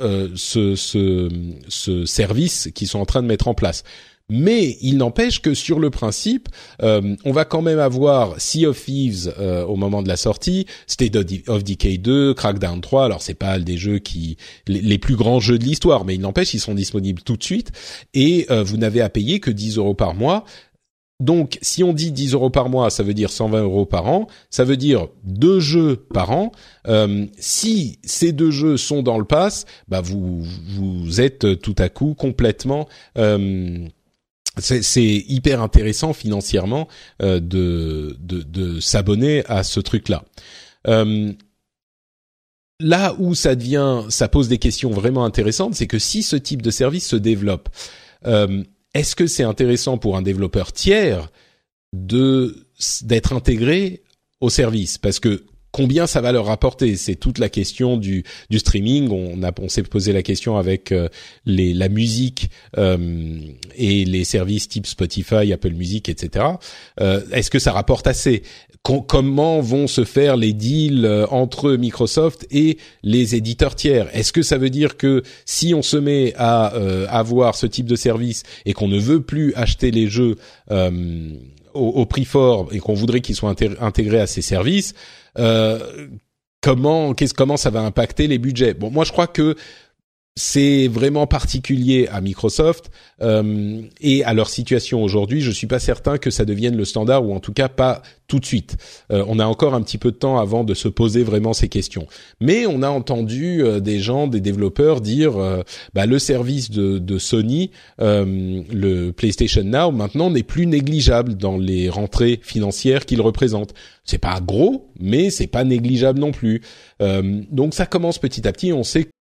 [SPEAKER 2] ce service qu'ils sont en train de mettre en place. Mais il n'empêche que sur le principe, on va quand même avoir Sea of Thieves au moment de la sortie, State of Decay 2, Crackdown 3. Alors c'est pas des jeux les plus grands jeux de l'histoire, mais il n'empêche ils sont disponibles tout de suite et vous n'avez à payer que 10 € par mois. Donc, si on dit 10 € par mois, ça veut dire 120 € par an. Ça veut dire 2 jeux par an. Si ces 2 jeux sont dans le pass, vous êtes tout à coup complètement. C'est hyper intéressant financièrement de s'abonner à ce truc-là. Là où ça pose des questions vraiment intéressantes, c'est que si ce type de service se développe. Est-ce que c'est intéressant pour un développeur tiers d'être intégré au service? Parce que combien ça va leur rapporter? C'est toute la question du streaming. On s'est posé la question avec la musique et les services type Spotify, Apple Music, etc. Est-ce que ça rapporte assez? Comment vont se faire les deals entre Microsoft et les éditeurs tiers? Est-ce que ça veut dire que si on se met à avoir ce type de service et qu'on ne veut plus acheter les jeux au prix fort et qu'on voudrait qu'ils soient intégrés à ces services, comment ça va impacter les budgets? Bon, moi je crois que c'est vraiment particulier à Microsoft et à leur situation aujourd'hui. Je suis pas certain que ça devienne le standard, ou en tout cas pas tout de suite. On a encore un petit peu de temps avant de se poser vraiment ces questions. Mais on a entendu des développeurs dire le service de Sony, le PlayStation Now, maintenant n'est plus négligeable dans les rentrées financières qu'il représente. C'est pas gros, mais c'est pas négligeable non plus. Donc ça commence petit à petit. On sait.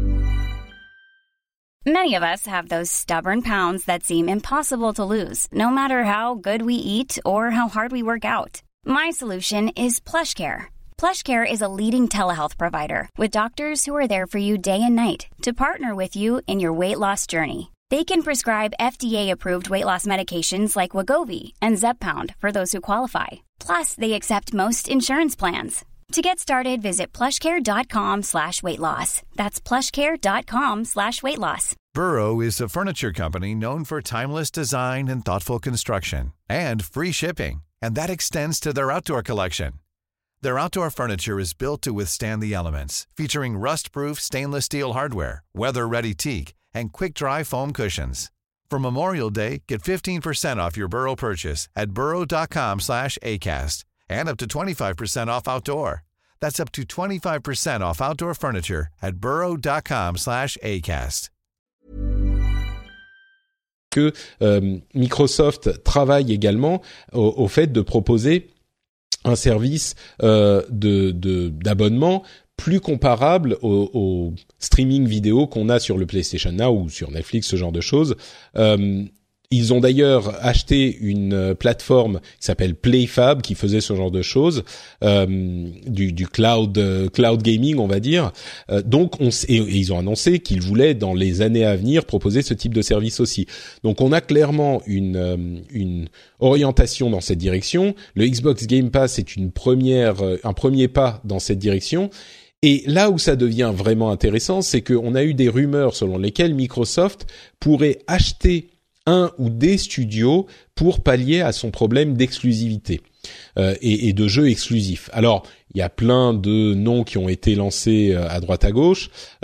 [SPEAKER 3] Many of us have those stubborn pounds that seem impossible to lose, no matter how good we eat or how hard we work out. My solution is PlushCare. PlushCare is a leading telehealth provider with doctors who are there for you day and night to partner with you in your weight loss journey. They can prescribe FDA-approved weight loss medications like Wegovy and Zepbound for those who qualify. Plus, they accept most insurance plans. To get started, visit plushcare.com/weightloss. That's plushcare.com/weightloss.
[SPEAKER 4] Burrow is a furniture company known for timeless design and thoughtful construction, and free shipping, and that extends to their outdoor collection. Their outdoor furniture is built to withstand the elements, featuring rust-proof stainless steel hardware, weather-ready teak, and quick-dry foam cushions. For Memorial Day, get 15% off your Burrow purchase at burrow.com/acast. And up to 25% off outdoor. That's up to 25% off outdoor furniture at burrow.com/acast.
[SPEAKER 2] que Microsoft travaille également au fait de proposer un service d'abonnement plus comparable au streaming vidéo qu'on a sur le PlayStation Now ou sur Netflix, ce genre de choses. Ils ont d'ailleurs acheté une plateforme qui s'appelle PlayFab qui faisait ce genre de choses, du cloud gaming, on va dire. Donc et ils ont annoncé qu'ils voulaient dans les années à venir proposer ce type de service aussi. Donc on a clairement une orientation dans cette direction. Le Xbox Game Pass est un premier pas dans cette direction. Et là où ça devient vraiment intéressant, c'est qu'on a eu des rumeurs selon lesquelles Microsoft pourrait acheter un ou des studios pour pallier à son problème d'exclusivité et de jeux exclusifs. Alors, il y a plein de noms qui ont été lancés à droite à gauche.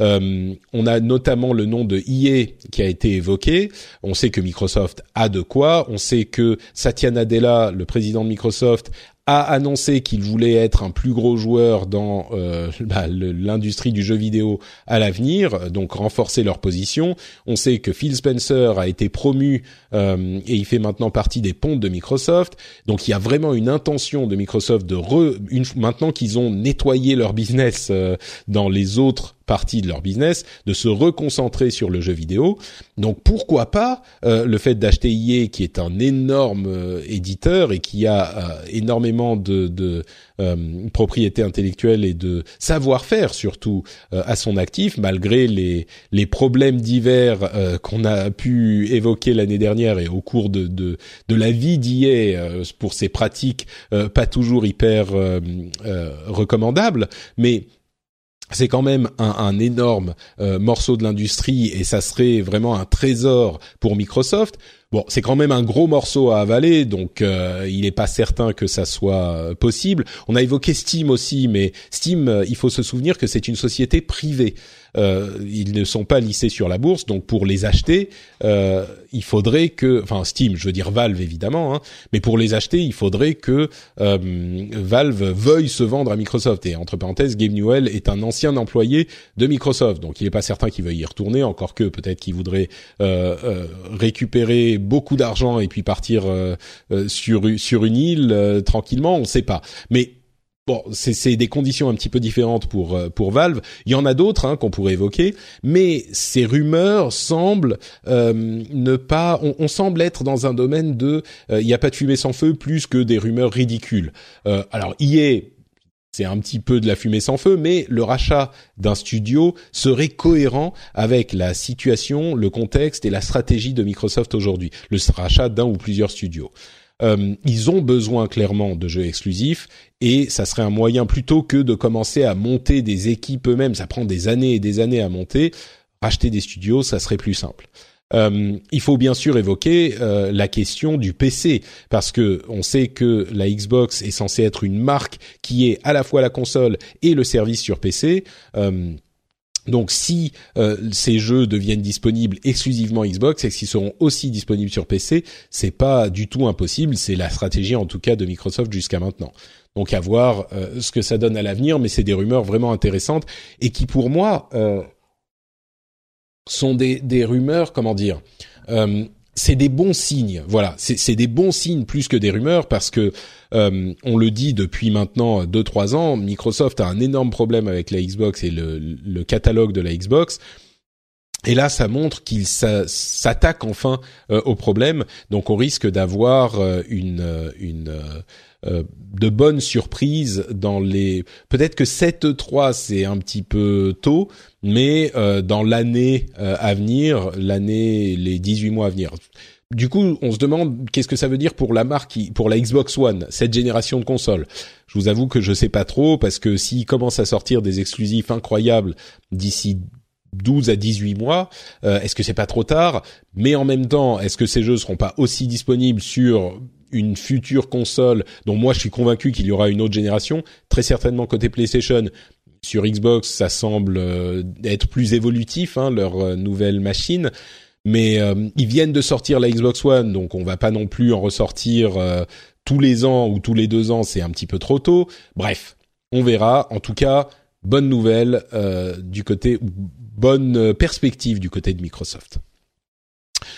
[SPEAKER 2] On a notamment le nom de EA qui a été évoqué. On sait que Microsoft a de quoi. On sait que Satya Nadella, le président de Microsoft, a annoncé qu'il voulait être un plus gros joueur dans l'industrie du jeu vidéo à l'avenir, donc renforcer leur position. On sait que Phil Spencer a été promu et il fait maintenant partie des pontes de Microsoft. Donc il y a vraiment une intention de Microsoft maintenant qu'ils ont nettoyé leur business dans les autres partie de leur business, de se reconcentrer sur le jeu vidéo. Donc pourquoi pas le fait d'acheter EA, qui est un énorme éditeur et qui a énormément de propriété intellectuelle et de savoir-faire surtout à son actif, malgré les problèmes divers qu'on a pu évoquer l'année dernière et au cours de la vie d'EA pour ses pratiques pas toujours hyper recommandables, mais c'est quand même un énorme morceau de l'industrie et ça serait vraiment un trésor pour Microsoft. Bon, c'est quand même un gros morceau à avaler, donc il n'est pas certain que ça soit possible. On a évoqué Steam aussi, mais Steam, il faut se souvenir que c'est une société privée. Ils ne sont pas listés sur la bourse, donc pour les acheter, il faudrait que, enfin Steam, je veux dire Valve évidemment, hein, mais pour les acheter, il faudrait que Valve veuille se vendre à Microsoft. Et entre parenthèses, Gabe Newell est un ancien employé de Microsoft, donc il n'est pas certain qu'il veuille y retourner, encore que peut-être qu'il voudrait récupérer beaucoup d'argent et puis partir sur une île tranquillement, on ne sait pas. Mais bon, c'est des conditions un petit peu différentes pour Valve. Il y en a d'autres qu'on pourrait évoquer, mais ces rumeurs semblent ne pas. On semble être dans un domaine de il n'y a pas de fumée sans feu, plus que des rumeurs ridicules. Alors EA, c'est un petit peu de la fumée sans feu, mais le rachat d'un studio serait cohérent avec la situation, le contexte et la stratégie de Microsoft aujourd'hui. Le rachat d'un ou plusieurs studios. Ils ont besoin clairement de jeux exclusifs et ça serait un moyen plutôt que de commencer à monter des équipes eux-mêmes. Ça prend des années et des années à monter. Racheter des studios, ça serait plus simple. Il faut bien sûr évoquer la question du PC parce que on sait que la Xbox est censée être une marque qui est à la fois la console et le service sur PC. Donc si ces jeux deviennent disponibles exclusivement Xbox et qu'ils seront aussi disponibles sur PC, c'est pas du tout impossible, c'est la stratégie en tout cas de Microsoft jusqu'à maintenant. Donc à voir ce que ça donne à l'avenir, mais c'est des rumeurs vraiment intéressantes et qui pour moi sont des rumeurs, comment dire, c'est des bons signes. Voilà, c'est des bons signes plus que des rumeurs parce que on le dit depuis maintenant 2-3 ans, Microsoft a un énorme problème avec la Xbox et le catalogue de la Xbox. Et là, ça montre qu'il s'attaque enfin au problème. Donc, on risque d'avoir de bonnes surprises dans les. Peut-être que 7/3 c'est un petit peu tôt, mais dans l'année à venir, les 18 mois à venir. Du coup, on se demande qu'est-ce que ça veut dire pour la marque, pour la Xbox One, cette génération de consoles. Je vous avoue que je sais pas trop parce que s'ils commencent à sortir des exclusifs incroyables d'ici 12 à 18 mois, est-ce que c'est pas trop tard? Mais en même temps, est-ce que ces jeux seront pas aussi disponibles sur une future console dont moi je suis convaincu qu'il y aura une autre génération? Très certainement côté PlayStation. Sur Xbox, ça semble être plus évolutif, leur nouvelle machine. Mais ils viennent de sortir la Xbox One, donc on va pas non plus en ressortir tous les ans ou tous les 2 ans, c'est un petit peu trop tôt. Bref, on verra. En tout cas, bonne nouvelle bonne perspective du côté de Microsoft.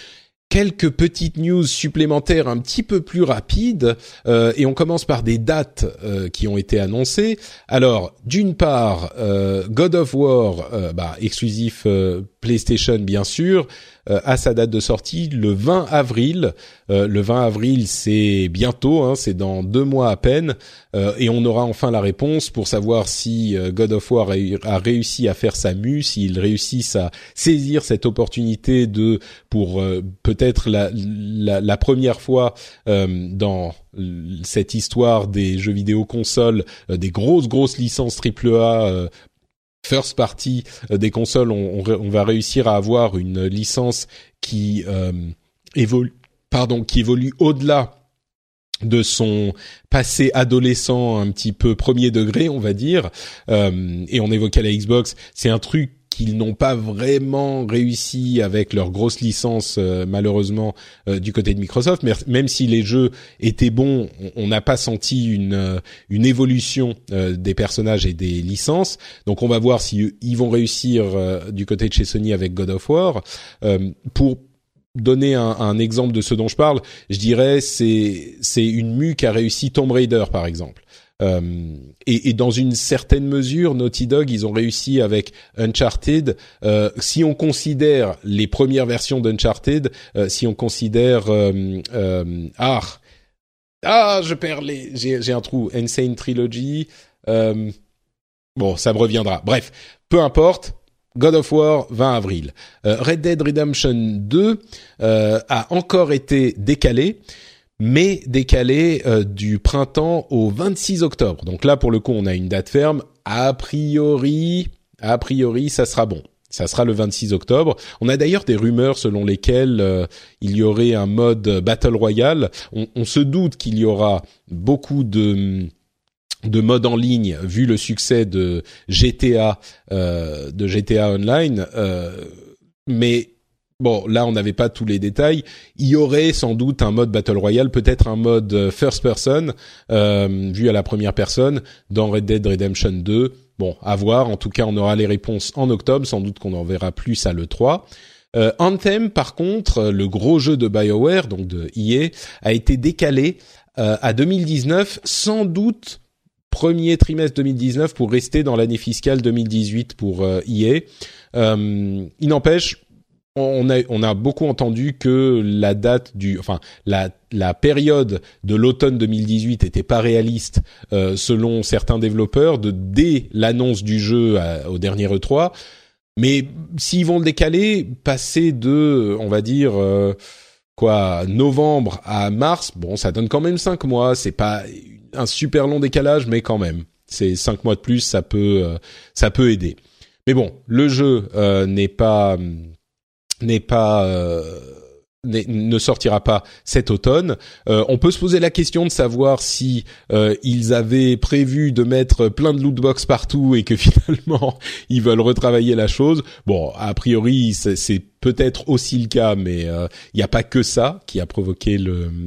[SPEAKER 2] Quelques petites news supplémentaires un petit peu plus rapides et on commence par des dates qui ont été annoncées. Alors, d'une part, God of War, exclusif PlayStation bien sûr, à sa date de sortie le 20 avril. Le 20 avril, c'est bientôt, hein, c'est dans 2 mois à peine, et on aura enfin la réponse pour savoir si God of War a réussi à faire sa mue, s'ils réussissent à saisir cette opportunité pour peut-être la première fois dans cette histoire des jeux vidéo consoles, des grosses licences AAA first party des consoles, on va réussir à avoir une licence qui évolue au-delà de son passé adolescent un petit peu premier degré, on va dire. Et on évoquait la Xbox, c'est un truc qu'ils n'ont pas vraiment réussi avec leur grosse licence, malheureusement, du côté de Microsoft. Mais même si les jeux étaient bons, on n'a pas senti une évolution des personnages et des licences. Donc on va voir si ils vont réussir du côté de chez Sony avec God of War. Pour donner un exemple de ce dont je parle, je dirais c'est une mue qu'a réussi Tomb Raider par exemple. Et dans une certaine mesure, Naughty Dog, ils ont réussi avec Uncharted. Si on considère les premières versions d'Uncharted, si on considère j'ai un trou. Insane Trilogy. Bon, ça me reviendra. Bref, peu importe. God of War, 20 avril. Red Dead Redemption 2 a encore été décalé, mais décalé du printemps au 26 octobre. Donc là, pour le coup, on a une date ferme. A priori, ça sera bon. Ça sera le 26 octobre. On a d'ailleurs des rumeurs selon lesquelles il y aurait un mode Battle Royale. On se doute qu'il y aura beaucoup de modes en ligne vu le succès de GTA Online, mais bon, là on n'avait pas tous les détails. Il y aurait sans doute un mode Battle Royale, peut-être un mode First Person vu à la première personne dans Red Dead Redemption 2. Bon, à voir. En tout cas, on aura les réponses en octobre. Sans doute qu'on en verra plus à l'E3. Anthem, par contre, le gros jeu de BioWare, donc de EA, a été décalé à 2019, sans doute premier trimestre 2019 pour rester dans l'année fiscale 2018 pour EA. Il n'empêche, on a beaucoup entendu que la date la période de l'automne 2018 était pas réaliste selon certains développeurs dès l'annonce du jeu au dernier E3. Mais s'ils vont le décaler, passer de, on va dire novembre à mars, bon, ça donne quand même 5 mois. C'est pas un super long décalage, mais quand même, c'est 5 mois de plus, ça peut aider. Mais bon, le jeu ne sortira pas cet automne. On peut se poser la question de savoir si ils avaient prévu de mettre plein de lootbox partout et que finalement ils veulent retravailler la chose. Bon, a priori c'est peut-être aussi le cas, mais il n'y a pas que ça qui a provoqué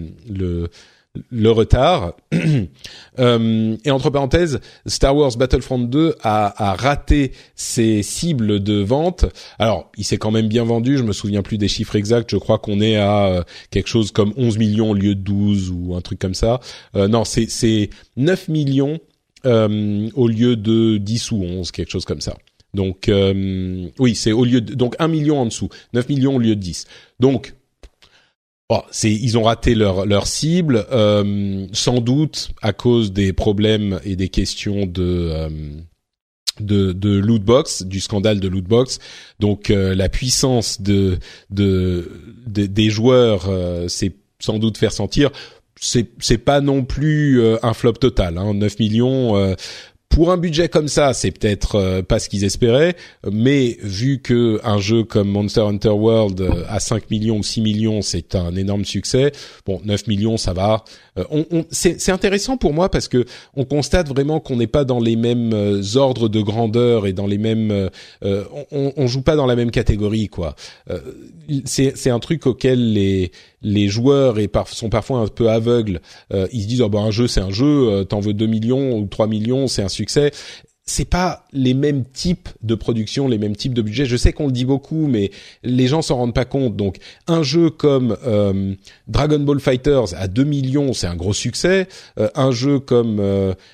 [SPEAKER 2] le retard. Et entre parenthèses, Star Wars Battlefront 2 a raté ses cibles de vente. Alors, il s'est quand même bien vendu, je me souviens plus des chiffres exacts, je crois qu'on est à quelque chose comme 11 millions au lieu de 12 ou un truc comme ça. Non, c'est 9 millions au lieu de 10 ou 11, quelque chose comme ça. Donc oui, c'est donc 1 million en dessous, 9 millions au lieu de 10. Donc ils ont raté leur cible, sans doute à cause des problèmes et des questions de lootbox, du scandale de lootbox. Donc la puissance des joueurs c'est sans doute faire sentir. C'est pas non plus un flop total, hein. 9 millions pour un budget comme ça, c'est peut-être pas ce qu'ils espéraient, mais vu que un jeu comme Monster Hunter World à 5 millions ou 6 millions, c'est un énorme succès. Bon, 9 millions, ça va. C'est intéressant pour moi parce que on constate vraiment qu'on n'est pas dans les mêmes ordres de grandeur et dans les mêmes on joue pas dans la même catégorie, quoi. C'est un truc auquel les joueurs sont parfois un peu aveugles. Ils se disent un jeu c'est un jeu, t'en veux 2 millions ou 3 millions, c'est un succès. c'est pas les mêmes types de production, les mêmes types de budget. Je sais qu'on le dit beaucoup, mais les gens s'en rendent pas compte. Donc, un jeu comme Dragon Ball FighterZ à 2 millions, c'est un gros succès. Un jeu comme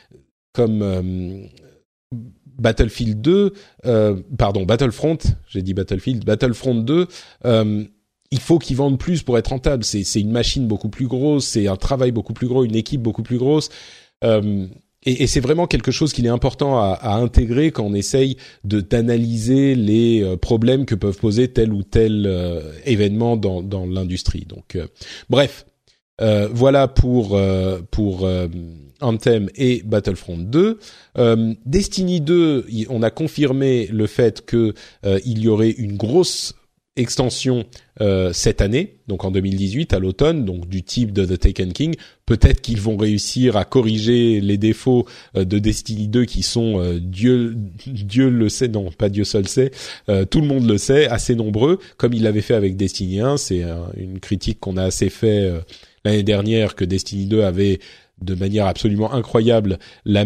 [SPEAKER 2] Battlefield 2, Battlefront, j'ai dit Battlefield, Battlefront 2, il faut qu'ils vendent plus pour être rentable. C'est une machine beaucoup plus grosse, c'est un travail beaucoup plus gros, une équipe beaucoup plus grosse. Et c'est vraiment quelque chose qu'il est important à intégrer quand on essaye d'analyser les problèmes que peuvent poser tel ou tel événement dans l'industrie. Donc, bref, voilà pour Anthem et Battlefront 2. Destiny 2, on a confirmé le fait que il y aurait une grosse extension cette année, donc en 2018 à l'automne, donc du type de The Taken King. Peut-être qu'ils vont réussir à corriger les défauts de Destiny 2 qui sont Dieu le sait, non pas Dieu seul sait, tout le monde le sait, assez nombreux, comme il l'avait fait avec Destiny 1. C'est une critique qu'on a assez fait l'année dernière, que Destiny 2 avait de manière absolument incroyable le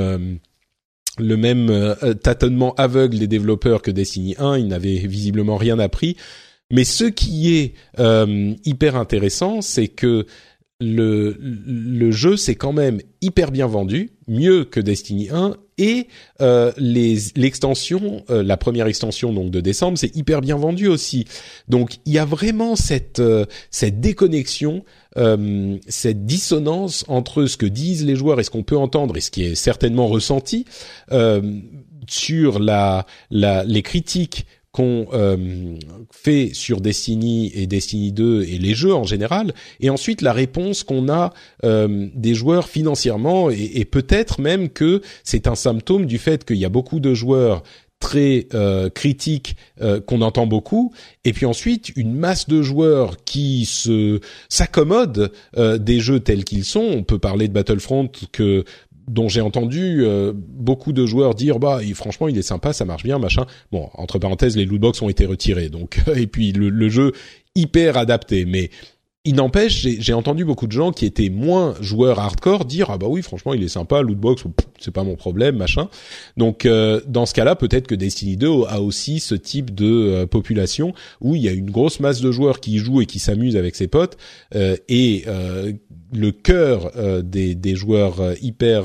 [SPEAKER 2] même tâtonnement aveugle des développeurs que Destiny 1. Ils n'avaient visiblement rien appris. Mais ce qui est hyper intéressant, c'est que le jeu s'est quand même hyper bien vendu, mieux que Destiny 1, et l'extension, la première extension donc de décembre, c'est hyper bien vendu aussi. Donc il y a vraiment cette déconnexion, cette dissonance entre ce que disent les joueurs et ce qu'on peut entendre et ce qui est certainement ressenti sur les critiques qu'on fait sur Destiny et Destiny 2 et les jeux en général, et ensuite la réponse qu'on a des joueurs financièrement, et peut-être même que c'est un symptôme du fait qu'il y a beaucoup de joueurs très critiques qu'on entend beaucoup, et puis ensuite une masse de joueurs qui s'accommodent des jeux tels qu'ils sont. On peut parler de Battlefront dont j'ai entendu beaucoup de joueurs dire franchement il est sympa, ça marche bien, machin. Bon, entre parenthèses, les lootbox ont été retirés, donc et puis le jeu hyper adapté, mais il n'empêche, j'ai entendu beaucoup de gens qui étaient moins joueurs hardcore dire oui franchement il est sympa, lootbox c'est pas mon problème, machin. Donc dans ce cas-là, peut-être que Destiny 2 a aussi ce type de population où il y a une grosse masse de joueurs qui y jouent et qui s'amusent avec ses potes, et le cœur des joueurs hyper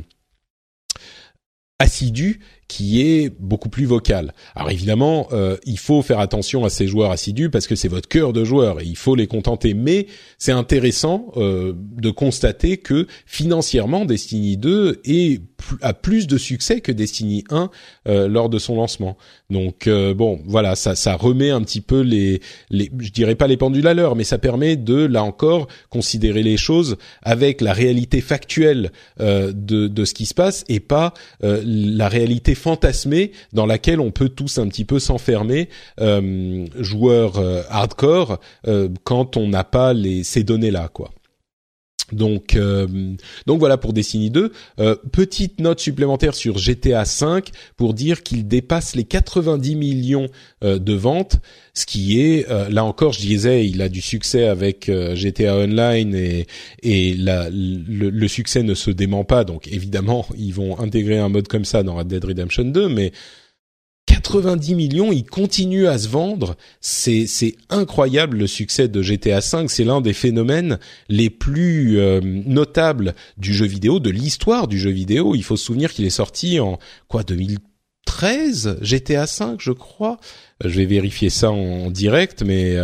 [SPEAKER 2] assidus qui est beaucoup plus vocal. Alors évidemment, il faut faire attention à ces joueurs assidus parce que c'est votre cœur de joueur et il faut les contenter. Mais c'est intéressant de constater que financièrement, Destiny 2 a plus de succès que Destiny 1 lors de son lancement. Donc voilà, ça remet un petit peu je dirais pas les pendules à l'heure, mais ça permet de, là encore, considérer les choses avec la réalité factuelle de ce qui se passe et pas la réalité fantasmée dans laquelle on peut tous un petit peu s'enfermer, joueurs hardcore, quand on n'a pas ces données-là, quoi. Donc voilà pour Destiny 2. Petite note supplémentaire sur GTA 5 pour dire qu'il dépasse les 90 millions de ventes, ce qui est, là encore je disais, il a du succès avec GTA Online et le succès ne se dément pas, donc évidemment ils vont intégrer un mode comme ça dans Red Dead Redemption 2, mais 90 millions, il continue à se vendre. C'est incroyable le succès de GTA V. C'est l'un des phénomènes les plus notables du jeu vidéo, de l'histoire du jeu vidéo. Il faut se souvenir qu'il est sorti en 2013, GTA V, je crois. Je vais vérifier ça en direct, mais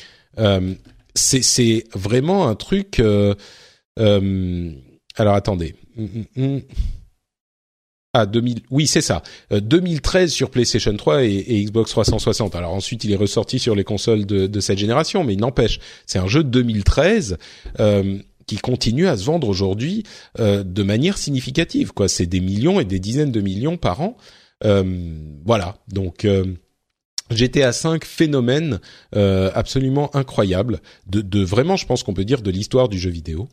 [SPEAKER 2] c'est vraiment un truc. Alors attendez. Oui, c'est ça. 2013 sur PlayStation 3 et Xbox 360. Alors ensuite, il est ressorti sur les consoles de cette génération, mais il n'empêche, c'est un jeu de 2013 qui continue à se vendre aujourd'hui de manière significative, quoi. C'est des millions et des dizaines de millions par an. Voilà. Donc GTA 5, phénomène absolument incroyable de vraiment, je pense qu'on peut dire, de l'histoire du jeu vidéo.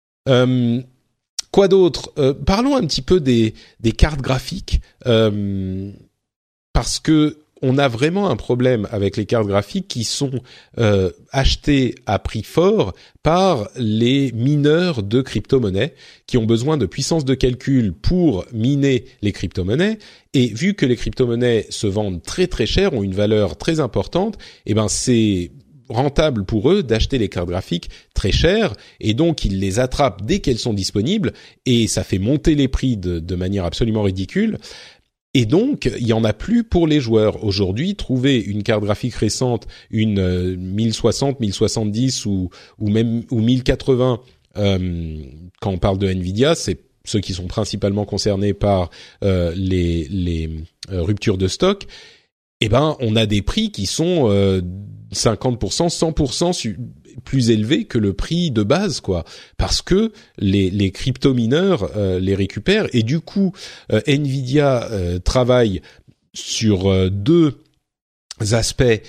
[SPEAKER 2] Quoi d'autre? Parlons un petit peu des cartes graphiques, parce que on a vraiment un problème avec les cartes graphiques qui sont achetées à prix fort par les mineurs de crypto-monnaies qui ont besoin de puissance de calcul pour miner les crypto-monnaies. Et vu que les crypto-monnaies se vendent très très cher, ont une valeur très importante, eh ben c'est rentable pour eux d'acheter les cartes graphiques très chères, et donc ils les attrapent dès qu'elles sont disponibles, et ça fait monter les prix de manière absolument ridicule. Et donc, il y en a plus pour les joueurs. Aujourd'hui, trouver une carte graphique récente, une 1060, 1070 ou 1080, quand on parle de Nvidia, c'est ceux qui sont principalement concernés par les ruptures de stock. Eh ben, on a des prix qui sont 50%, 100% plus élevés que le prix de base, quoi, parce que les crypto-mineurs les récupèrent, et du coup Nvidia travaille sur deux aspects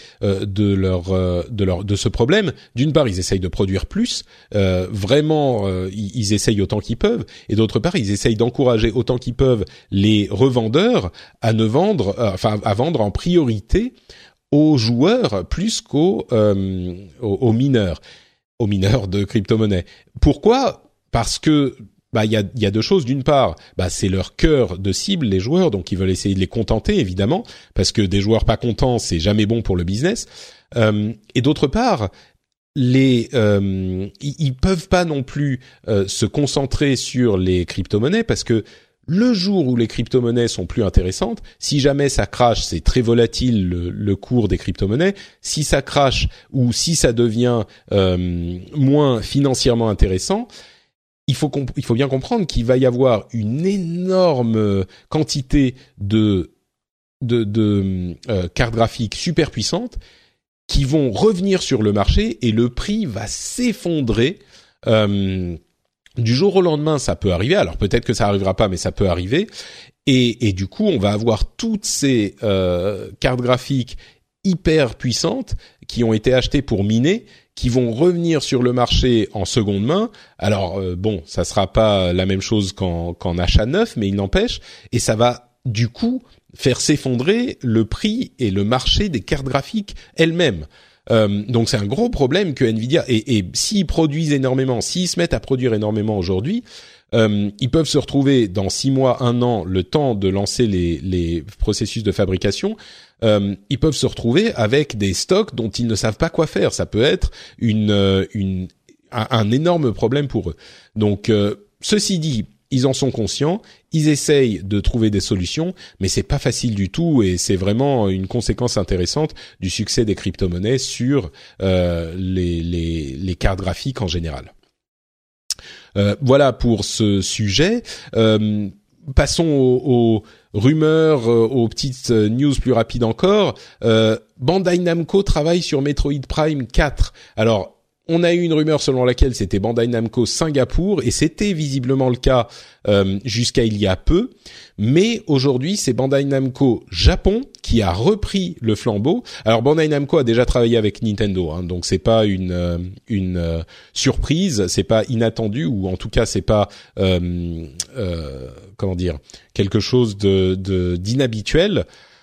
[SPEAKER 2] de ce problème. D'une part, ils essayent de produire plus, ils essayent autant qu'ils peuvent, et d'autre part, ils essayent d'encourager autant qu'ils peuvent les revendeurs à à vendre en priorité aux joueurs plus qu'aux mineurs de crypto-monnaies. Pourquoi ? Parce que il y a deux choses. D'une part, c'est leur cœur de cible, les joueurs, donc ils veulent essayer de les contenter, évidemment, parce que des joueurs pas contents, c'est jamais bon pour le business. Et d'autre part, ils peuvent pas non plus se concentrer sur les crypto-monnaies, parce que le jour où les crypto-monnaies sont plus intéressantes, si jamais ça crache, c'est très volatile le cours des crypto-monnaies. Si ça crache ou si ça devient moins financièrement intéressant, il faut bien comprendre qu'il va y avoir une énorme quantité de cartes graphiques super puissantes qui vont revenir sur le marché, et le prix va s'effondrer. Du jour au lendemain, ça peut arriver. Alors peut-être que ça arrivera pas, mais ça peut arriver. Et du coup, on va avoir toutes ces cartes graphiques hyper puissantes qui ont été achetées pour miner, qui vont revenir sur le marché en seconde main. Alors ça sera pas la même chose qu'en achat neuf, mais il n'empêche. Et ça va du coup faire s'effondrer le prix et le marché des cartes graphiques elles-mêmes. Donc c'est un gros problème que Nvidia, et s'ils produisent énormément, s'ils se mettent à produire énormément aujourd'hui, ils peuvent se retrouver dans 6 mois, 1 an, le temps de lancer les processus de fabrication, ils peuvent se retrouver avec des stocks dont ils ne savent pas quoi faire. Ça peut être un énorme problème pour eux. Donc ceci dit, ils en sont conscients, ils essayent de trouver des solutions, mais c'est pas facile du tout, et c'est vraiment une conséquence intéressante du succès des crypto-monnaies sur les cartes graphiques en général. Voilà pour ce sujet. Passons aux rumeurs, aux petites news plus rapides encore. Bandai Namco travaille sur Metroid Prime 4. Alors, on a eu une rumeur selon laquelle c'était Bandai Namco Singapour, et c'était visiblement le cas jusqu'à il y a peu. Mais aujourd'hui, c'est Bandai Namco Japon qui a repris le flambeau. Alors Bandai Namco a déjà travaillé avec Nintendo, donc c'est pas une surprise, c'est pas inattendu, ou en tout cas c'est pas quelque chose d'inhabituel.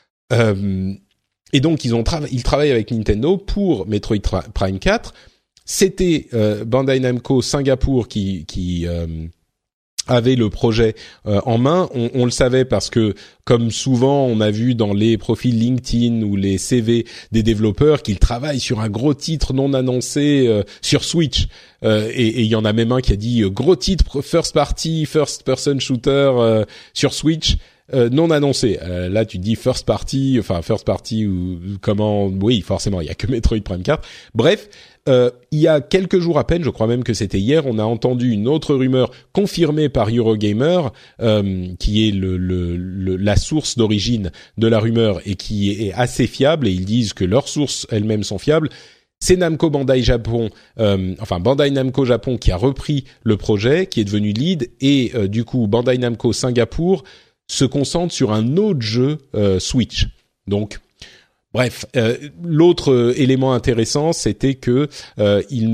[SPEAKER 2] Et donc ils travaillent avec Nintendo pour Metroid Prime 4. C'était Bandai Namco Singapour qui avait le projet en main. On le savait parce que, comme souvent, on a vu dans les profils LinkedIn ou les CV des développeurs qu'ils travaillent sur un gros titre non annoncé sur Switch. Et il y en a même un qui a dit gros titre first person shooter sur Switch. Non annoncé. Là, tu dis first party ou comment? Oui, forcément, il y a que Metroid Prime 4. Bref, il y a quelques jours à peine, je crois même que c'était hier, on a entendu une autre rumeur confirmée par Eurogamer, qui est la source d'origine de la rumeur et qui est assez fiable. Et ils disent que leurs sources elles-mêmes sont fiables. C'est Bandai Namco Japon qui a repris le projet, qui est devenu lead, et du coup Bandai Namco Singapour se concentre sur un autre jeu Switch. Donc Bref, l'autre élément intéressant, c'était que ils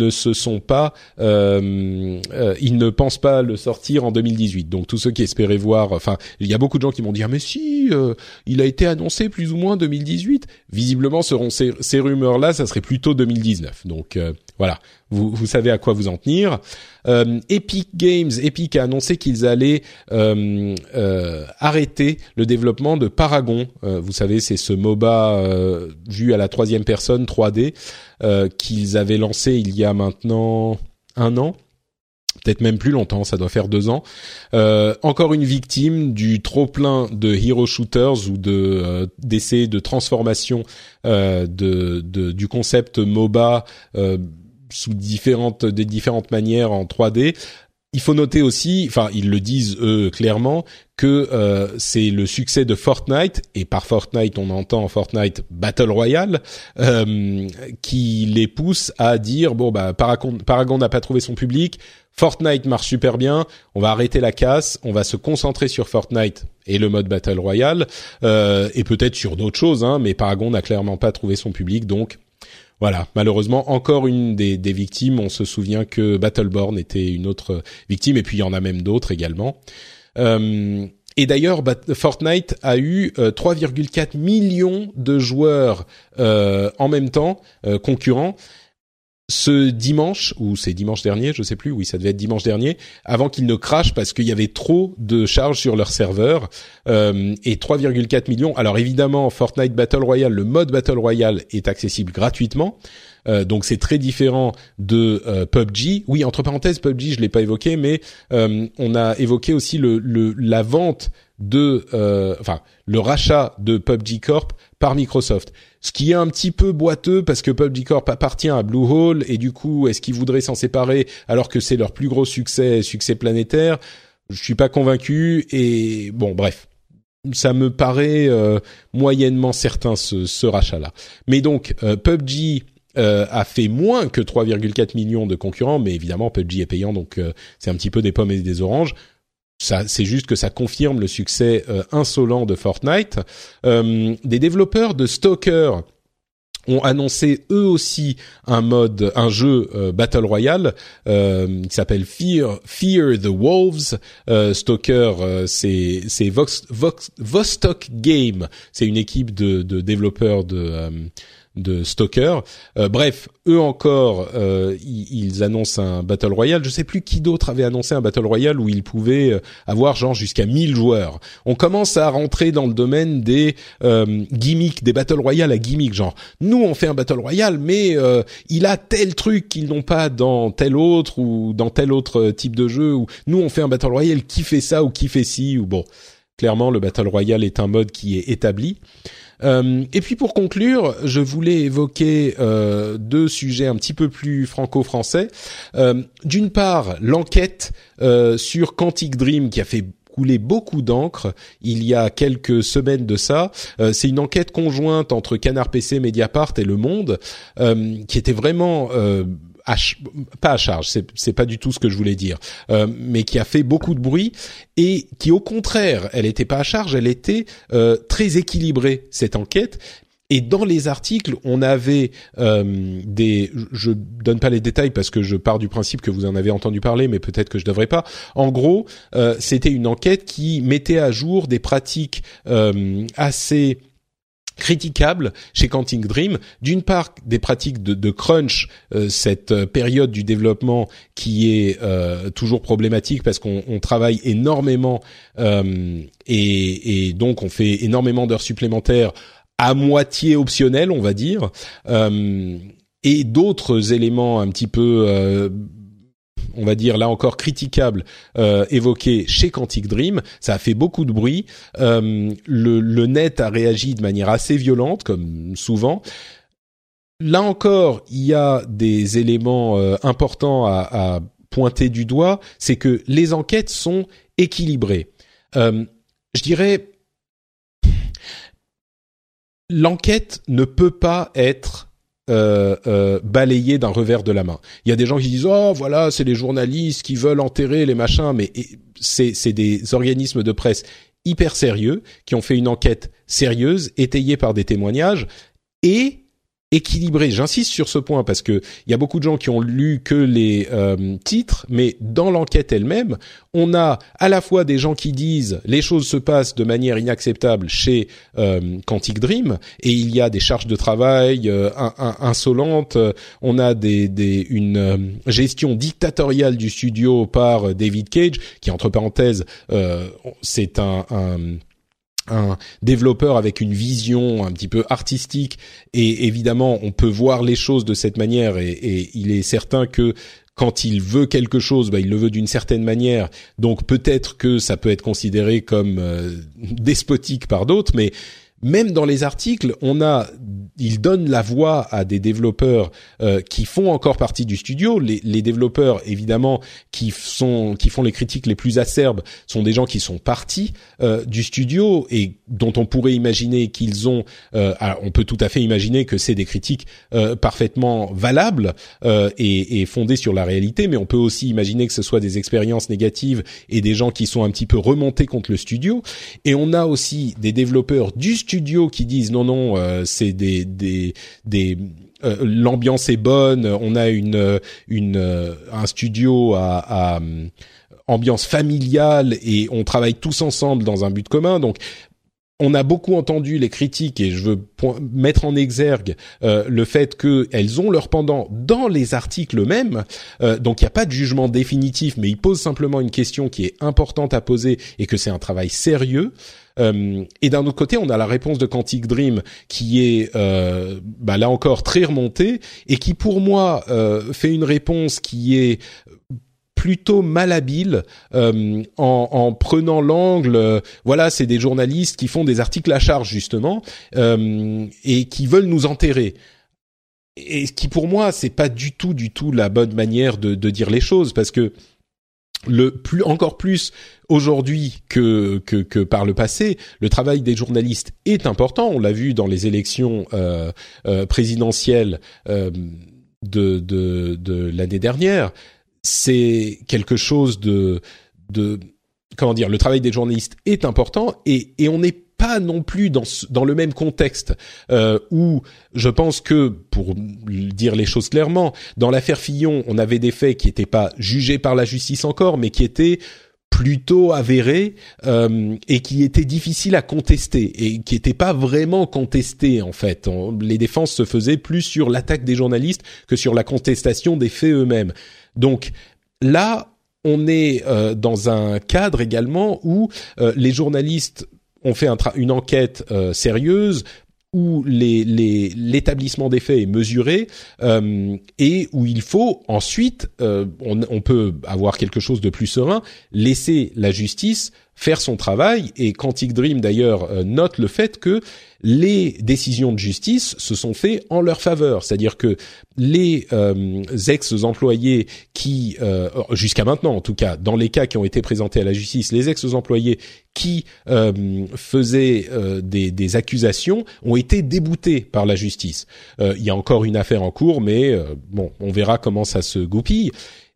[SPEAKER 2] ne pensent pas le sortir en 2018. Donc tous ceux qui espéraient voir, enfin, il y a beaucoup de gens qui m'ont dit ah mais si, il a été annoncé plus ou moins 2018. Visiblement, ces rumeurs-là, ça serait plutôt 2019. Donc voilà, vous savez à quoi vous en tenir. Epic a annoncé qu'ils allaient arrêter le développement de Paragon. Vous savez, c'est ce MOBA vu à la troisième personne 3D qu'ils avaient lancé il y a maintenant 1 an. Peut-être même plus longtemps, ça doit faire 2 ans. Encore une victime du trop-plein de hero shooters ou d'essais de transformation du concept MOBA sous des différentes manières en 3D. Il faut noter aussi, enfin ils le disent eux clairement, que c'est le succès de Fortnite, et par Fortnite on entend Fortnite Battle Royale, qui les pousse à dire bon bah Paragon n'a pas trouvé son public, Fortnite marche super bien, on va arrêter la casse, on va se concentrer sur Fortnite et le mode Battle Royale, et peut-être sur d'autres choses, hein, mais Paragon n'a clairement pas trouvé son public, donc voilà, malheureusement, encore une des victimes. On se souvient que Battleborn était une autre victime, et puis il y en a même d'autres également. Et d'ailleurs, Fortnite a eu 3,4 millions de joueurs en même temps, concurrents, ce dimanche, ou c'est dimanche dernier, je sais plus, oui, ça devait être dimanche dernier, avant qu'ils ne crashent parce qu'il y avait trop de charges sur leur serveur, et 3,4 millions. Alors évidemment, Fortnite Battle Royale, le mode Battle Royale est accessible gratuitement, donc c'est très différent de PUBG. Oui, entre parenthèses, PUBG, je l'ai pas évoqué, mais on a évoqué aussi la vente le rachat de PUBG Corp par Microsoft. Ce qui est un petit peu boiteux parce que PUBG Corp appartient à Bluehole, et du coup, est-ce qu'ils voudraient s'en séparer alors que c'est leur plus gros succès planétaire? Je suis pas convaincu, et bon, bref. Ça me paraît moyennement certain ce rachat-là. Mais donc, PUBG a fait moins que 3,4 millions de concurrents, mais évidemment, PUBG est payant, donc c'est un petit peu des pommes et des oranges. Ça, c'est juste que ça confirme le succès insolent de Fortnite. Des développeurs de Stalker ont annoncé eux aussi un jeu Battle Royale qui s'appelle Fear the Wolves. Stalker, c'est Vostok Game. C'est une équipe de développeurs de Stalker. Bref, eux encore, ils annoncent un Battle Royale. Je sais plus qui d'autre avait annoncé un Battle Royale où ils pouvaient avoir genre jusqu'à 1000 joueurs. On commence à rentrer dans le domaine des gimmicks, des Battle Royale à gimmicks. Genre, nous on fait un Battle Royale, mais il a tel truc qu'ils n'ont pas dans tel autre ou dans tel autre type de jeu. Ou nous on fait un Battle Royale qui fait ça ou qui fait ci. Ou bon, clairement le Battle Royale est un mode qui est établi. Et puis pour conclure, je voulais évoquer 2 sujets un petit peu plus franco-français. D'une part, l'enquête sur Quantic Dream qui a fait couler beaucoup d'encre il y a quelques semaines de ça. C'est une enquête conjointe entre Canard PC, Mediapart et Le Monde qui était vraiment pas à charge, c'est pas du tout ce que je voulais dire, mais qui a fait beaucoup de bruit et qui au contraire, elle était pas à charge, elle était très équilibrée cette enquête. Et dans les articles, on avait je donne pas les détails parce que je pars du principe que vous en avez entendu parler, mais peut-être que je devrais pas. En gros, c'était une enquête qui mettait à jour des pratiques assez critiquable chez Quantic Dream. D'une part, des pratiques de crunch, cette période du développement qui est toujours problématique parce qu'on travaille énormément et donc on fait énormément d'heures supplémentaires à moitié optionnelles, on va dire, et d'autres éléments un petit peu on va dire là encore critiquable, évoqué chez Quantic Dream. Ça a fait beaucoup de bruit. Le net a réagi de manière assez violente, comme souvent. Là encore, il y a des éléments importants à pointer du doigt. C'est que les enquêtes sont équilibrées. Je dirais, l'enquête ne peut pas être balayé d'un revers de la main. Il y a des gens qui disent oh voilà, c'est les journalistes qui veulent enterrer les machins, mais c'est des organismes de presse hyper sérieux qui ont fait une enquête sérieuse étayée par des témoignages. et équilibré. J'insiste sur ce point parce que il y a beaucoup de gens qui ont lu que les titres, mais dans l'enquête elle-même, on a à la fois des gens qui disent les choses se passent de manière inacceptable chez Quantic Dream, et il y a des charges de travail insolentes. On a une gestion dictatoriale du studio par David Cage, qui entre parenthèses, c'est un développeur avec une vision un petit peu artistique, et évidemment on peut voir les choses de cette manière, et il est certain que quand il veut quelque chose, il le veut d'une certaine manière, donc peut-être que ça peut être considéré comme despotique par d'autres, mais même dans les articles, il donne la voix à des développeurs qui font encore partie du studio. Les développeurs, évidemment, qui font les critiques les plus acerbes, sont des gens qui sont partis du studio et dont on pourrait imaginer qu'ils ont. On peut tout à fait imaginer que c'est des critiques parfaitement valables et fondées sur la réalité, mais on peut aussi imaginer que ce soit des expériences négatives et des gens qui sont un petit peu remontés contre le studio. Et on a aussi des développeurs du studio qui disent non, c'est l'ambiance est bonne, on a un studio à ambiance familiale et on travaille tous ensemble dans un but commun. Donc on a beaucoup entendu les critiques, et je veux mettre en exergue le fait qu'elles ont leur pendant dans les articles eux-mêmes. Donc il n'y a pas de jugement définitif, mais ils posent simplement une question qui est importante à poser et que c'est un travail sérieux. Et d'un autre côté, on a la réponse de Quantic Dream qui est là encore très remontée, et qui pour moi fait une réponse qui est plutôt malhabile en prenant l'angle. Voilà, c'est des journalistes qui font des articles à charge justement et qui veulent nous enterrer. Et ce qui pour moi c'est pas du tout la bonne manière de dire les choses, parce que encore plus aujourd'hui que par le passé, le travail des journalistes est important. On l'a vu dans les élections présidentielles de l'année dernière. C'est quelque chose de comment dire, le travail des journalistes est important, et on n'est pas non plus dans le même contexte où je pense que, pour dire les choses clairement, dans l'affaire Fillon, on avait des faits qui n'étaient pas jugés par la justice encore, mais qui étaient plutôt avérés et qui étaient difficiles à contester, et qui n'étaient pas vraiment contestés en fait. Les défenses se faisaient plus sur l'attaque des journalistes que sur la contestation des faits eux-mêmes. Donc là, on est dans un cadre également où les journalistes ont fait une enquête sérieuse, où l'établissement des faits est mesuré et où il faut ensuite, on peut avoir quelque chose de plus serein, laisser la justice faire son travail. Et Quantic Dream d'ailleurs note le fait que les décisions de justice se sont faites en leur faveur, c'est-à-dire que les ex-employés qui, jusqu'à maintenant en tout cas, dans les cas qui ont été présentés à la justice, les ex-employés qui faisaient des accusations ont été déboutés par la justice. Il y a encore une affaire en cours, mais on verra comment ça se goupille.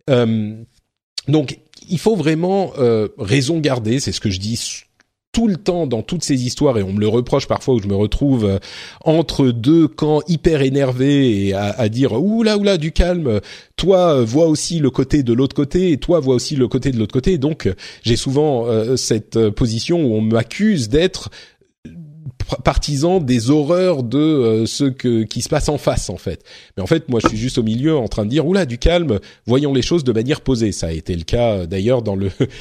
[SPEAKER 2] Donc il faut vraiment raison garder, c'est ce que je dis tout le temps dans toutes ces histoires, et on me le reproche parfois, où je me retrouve entre deux camps hyper énervés et à dire oula du calme, toi vois aussi le côté de l'autre côté, et toi vois aussi le côté de l'autre côté. Donc j'ai souvent cette position où on m'accuse d'être partisan des horreurs de qui se passe en face en fait. Mais en fait, moi je suis juste au milieu en train de dire oula du calme, voyons les choses de manière posée. Ça a été le cas d'ailleurs dans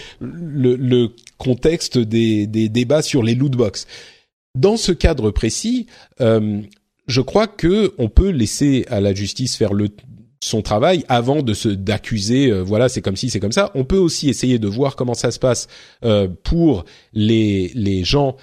[SPEAKER 2] le contexte des débats sur les lootbox. Dans ce cadre précis, je crois que on peut laisser à la justice faire son travail avant d'accuser, voilà, c'est comme ci, c'est comme ça. On peut aussi essayer de voir comment ça se passe pour les gens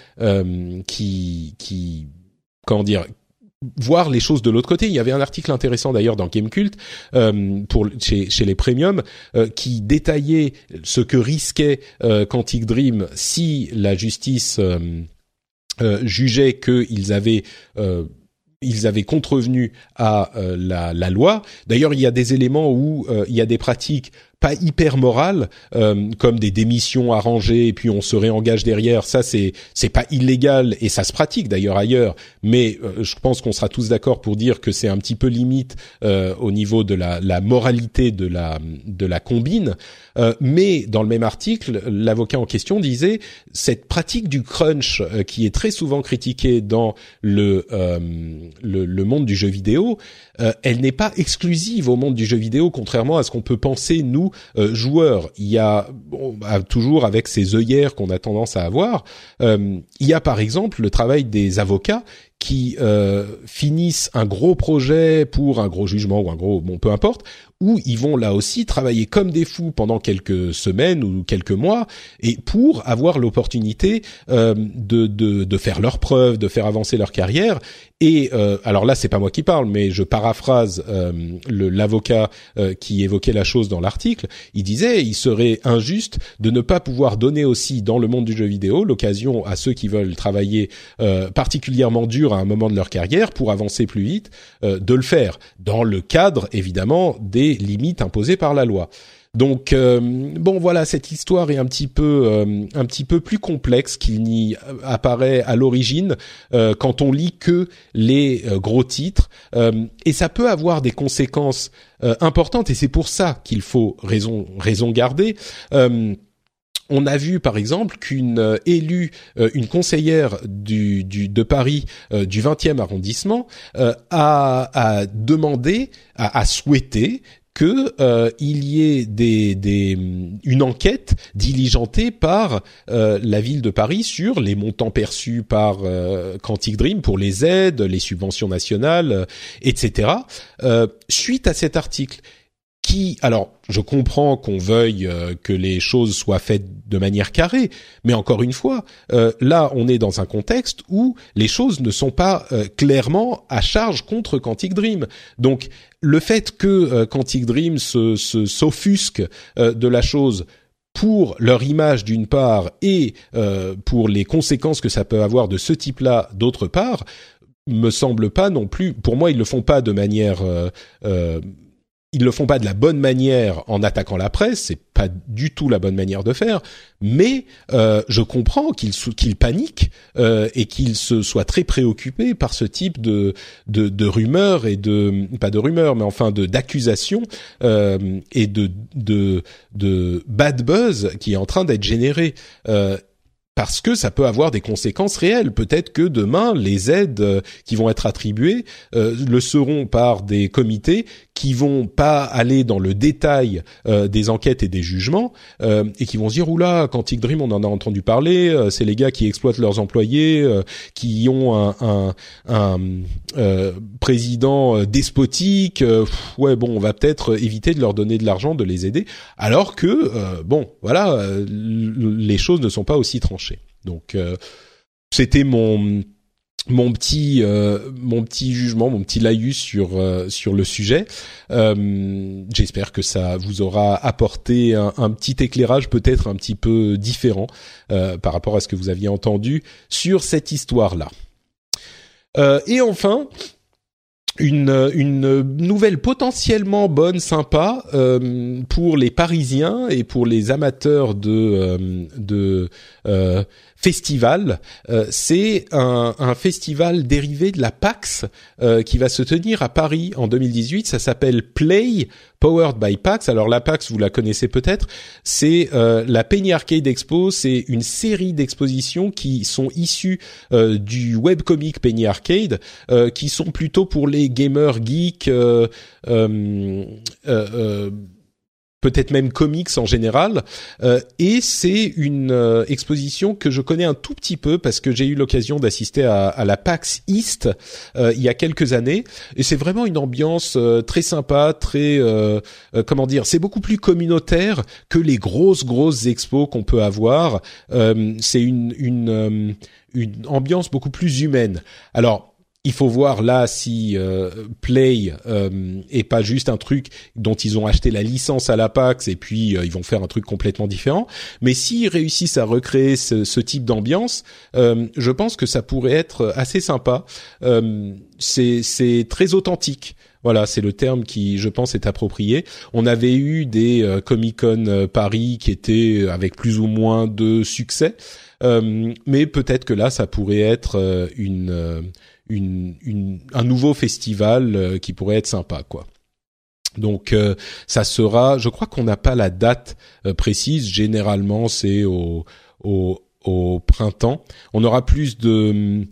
[SPEAKER 2] qui comment dire, voir les choses de l'autre côté. Il y avait un article intéressant d'ailleurs dans Gamecult chez les premiums qui détaillait ce que risquait Quantic Dream si la justice jugeait qu'ils avaient contrevenu à la loi. D'ailleurs, il y a des éléments où il y a des pratiques pas hyper morales, comme des démissions arrangées et puis on se réengage derrière. Ça, c'est pas illégal et ça se pratique d'ailleurs ailleurs. Mais je pense qu'on sera tous d'accord pour dire que c'est un petit peu limite au niveau de la moralité de la combine. Mais dans le même article, l'avocat en question disait cette pratique du crunch qui est très souvent critiquée dans le monde du jeu vidéo, elle n'est pas exclusive au monde du jeu vidéo, contrairement à ce qu'on peut penser nous joueurs. Il y a toujours avec ces œillères qu'on a tendance à avoir, il y a par exemple le travail des avocats qui finissent un gros projet pour un gros jugement ou un gros peu importe, où ils vont là aussi travailler comme des fous pendant quelques semaines ou quelques mois et pour avoir l'opportunité de faire leurs preuves, de faire avancer leur carrière. Et alors là, c'est pas moi qui parle, mais je paraphrase l'avocat qui évoquait la chose dans l'article. Il disait, il serait injuste de ne pas pouvoir donner aussi dans le monde du jeu vidéo l'occasion à ceux qui veulent travailler particulièrement dur à un moment de leur carrière pour avancer plus vite, de le faire dans le cadre évidemment des limites imposées par la loi. Donc bon voilà, cette histoire est un petit peu plus complexe qu'il n'y apparaît à l'origine quand on lit que les gros titres et ça peut avoir des conséquences importantes et c'est pour ça qu'il faut raison garder. On a vu par exemple qu'une élue, une conseillère de Paris du 20e arrondissement a demandé, a souhaité que il y ait une enquête diligentée par la ville de Paris sur les montants perçus par Quantic Dream pour les aides, les subventions nationales, etc. Suite à cet article. Alors, je comprends qu'on veuille que les choses soient faites de manière carrée, mais encore une fois, là, on est dans un contexte où les choses ne sont pas clairement à charge contre Quantic Dream. Donc, le fait que Quantic Dream s'offusque de la chose pour leur image d'une part et pour les conséquences que ça peut avoir de ce type-là d'autre part, me semble pas non plus. Pour moi, ils le font pas de manière ils le font pas de la bonne manière en attaquant la presse, c'est pas du tout la bonne manière de faire, mais je comprends qu'ils paniquent et qu'ils se soient très préoccupés par ce type de rumeurs et pas de rumeurs mais enfin d'accusations et de bad buzz qui est en train d'être généré. Parce que ça peut avoir des conséquences réelles. Peut-être que demain, les aides qui vont être attribuées le seront par des comités qui vont pas aller dans le détail des enquêtes et des jugements et qui vont se dire oula, Quantic Dream, on en a entendu parler, c'est les gars qui exploitent leurs employés, qui ont un président despotique. Ouais, bon, on va peut-être éviter de leur donner de l'argent, de les aider, alors que bon, voilà, les choses ne sont pas aussi tranchées. Donc c'était mon petit jugement, mon petit laïus sur le sujet. J'espère que ça vous aura apporté un petit éclairage peut-être un petit peu différent par rapport à ce que vous aviez entendu sur cette histoire-là. Et enfin, une nouvelle potentiellement bonne, sympa pour les Parisiens et pour les amateurs de festival. C'est un festival dérivé de la PAX qui va se tenir à Paris en 2018. Ça s'appelle Play, powered by PAX. Alors la PAX, vous la connaissez peut-être, c'est la Penny Arcade Expo. C'est une série d'expositions qui sont issues du webcomic Penny Arcade, qui sont plutôt pour les gamers geeks, peut-être même comics en général, et c'est une exposition que je connais un tout petit peu parce que j'ai eu l'occasion d'assister à la PAX East il y a quelques années, et c'est vraiment une ambiance très sympa, très comment dire, c'est beaucoup plus communautaire que les grosses expos qu'on peut avoir. C'est une ambiance beaucoup plus humaine. Alors il faut voir là si Play est pas juste un truc dont ils ont acheté la licence à la PAX et puis ils vont faire un truc complètement différent. Mais s'ils réussissent à recréer ce type d'ambiance, je pense que ça pourrait être assez sympa. C'est très authentique. Voilà, c'est le terme qui, je pense, est approprié. On avait eu des Comic-Con Paris qui étaient avec plus ou moins de succès, mais peut-être que là, ça pourrait être un nouveau festival qui pourrait être sympa, quoi. Donc ça sera, je crois qu'on n'a pas la date précise. Généralement, c'est au printemps. On aura plus de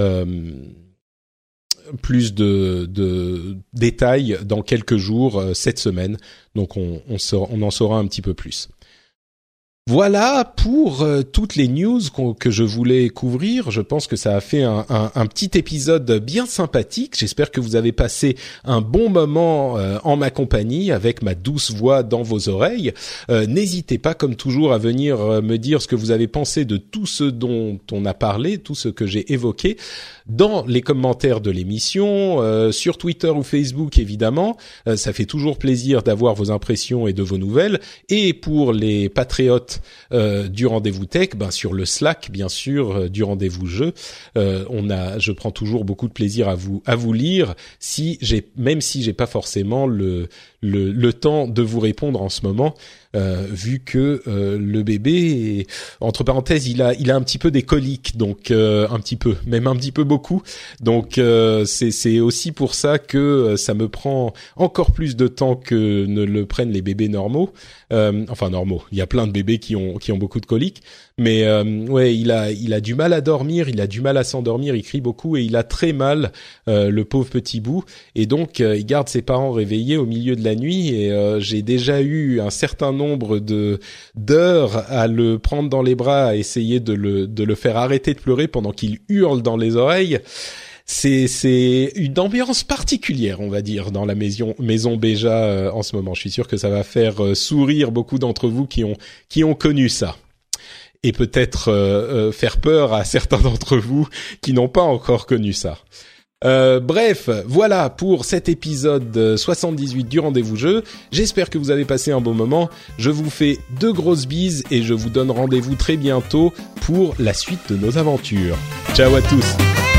[SPEAKER 2] détails dans quelques jours cette semaine. Donc on en saura un petit peu plus. Voilà pour toutes les news que je voulais couvrir. Je pense que ça a fait un petit épisode bien sympathique. J'espère que vous avez passé un bon moment en ma compagnie avec ma douce voix dans vos oreilles. N'hésitez pas, comme toujours, à venir me dire ce que vous avez pensé de tout ce dont on a parlé, tout ce que j'ai évoqué, dans les commentaires de l'émission, sur Twitter ou Facebook, évidemment. Ça fait toujours plaisir d'avoir vos impressions et de vos nouvelles. Et pour les patriotes du Rendez-vous Tech, sur le Slack, bien sûr, du Rendez-vous Jeu, je prends toujours beaucoup de plaisir à vous lire, même si j'ai pas forcément le temps de vous répondre en ce moment, vu que le bébé, entre parenthèses, il a un petit peu des coliques, donc un petit peu beaucoup, donc c'est aussi pour ça que ça me prend encore plus de temps que ne le prennent les bébés normaux. Normaux. Il y a plein de bébés qui ont beaucoup de coliques, mais ouais, il a du mal à dormir, il a du mal à s'endormir, il crie beaucoup et il a très mal, le pauvre petit bout, et donc il garde ses parents réveillés au milieu de la nuit, et j'ai déjà eu un certain nombre d'heures à le prendre dans les bras, à essayer de le faire arrêter de pleurer pendant qu'il hurle dans les oreilles. C'est une ambiance particulière, on va dire, dans la maison Béja en ce moment. Je suis sûr que ça va faire sourire beaucoup d'entre vous qui ont connu ça. Et peut-être faire peur à certains d'entre vous qui n'ont pas encore connu ça. Bref, voilà pour cet épisode 78 du Rendez-vous Jeu. J'espère que vous avez passé un bon moment. Je vous fais de grosses bises et je vous donne rendez-vous très bientôt pour la suite de nos aventures. Ciao à tous.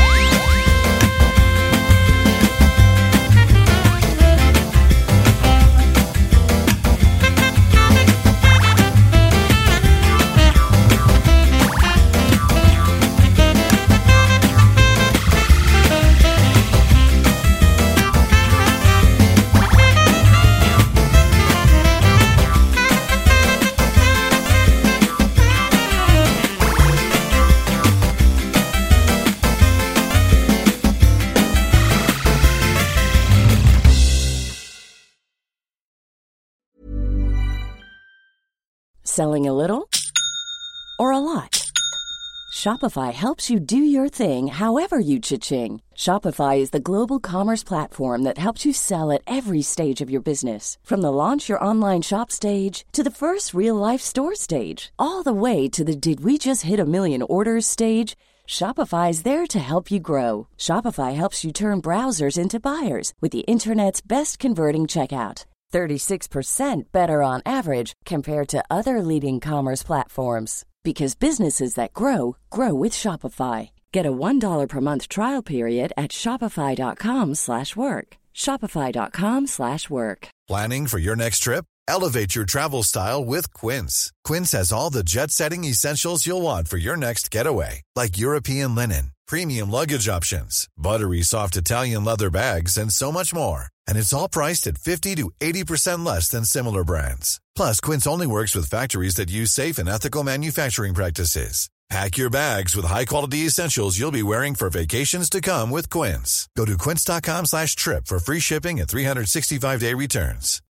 [SPEAKER 5] Selling a little or a lot? Shopify helps you do your thing however you cha-ching. Shopify is the global commerce platform that helps you sell at every stage of your business. From the launch your online shop stage to the first real-life store stage, all the way to the did we just hit a million orders stage. Shopify is there to help you grow. Shopify helps you turn browsers into buyers with the internet's best converting checkout. 36% better on average compared to other leading commerce platforms. Because businesses that grow, grow with Shopify. Get a $1 per month trial period at shopify.com/work. Shopify.com/work.
[SPEAKER 4] Planning for your next trip? Elevate your travel style with Quince. Quince has all the jet-setting essentials you'll want for your next getaway, like European linen, premium luggage options, buttery soft Italian leather bags, and so much more. And it's all priced at 50 to 80% less than similar brands. Plus, Quince only works with factories that use safe and ethical manufacturing practices. Pack your bags with high-quality essentials you'll be wearing for vacations to come with Quince. Go to quince.com/trip for free shipping and 365-day returns.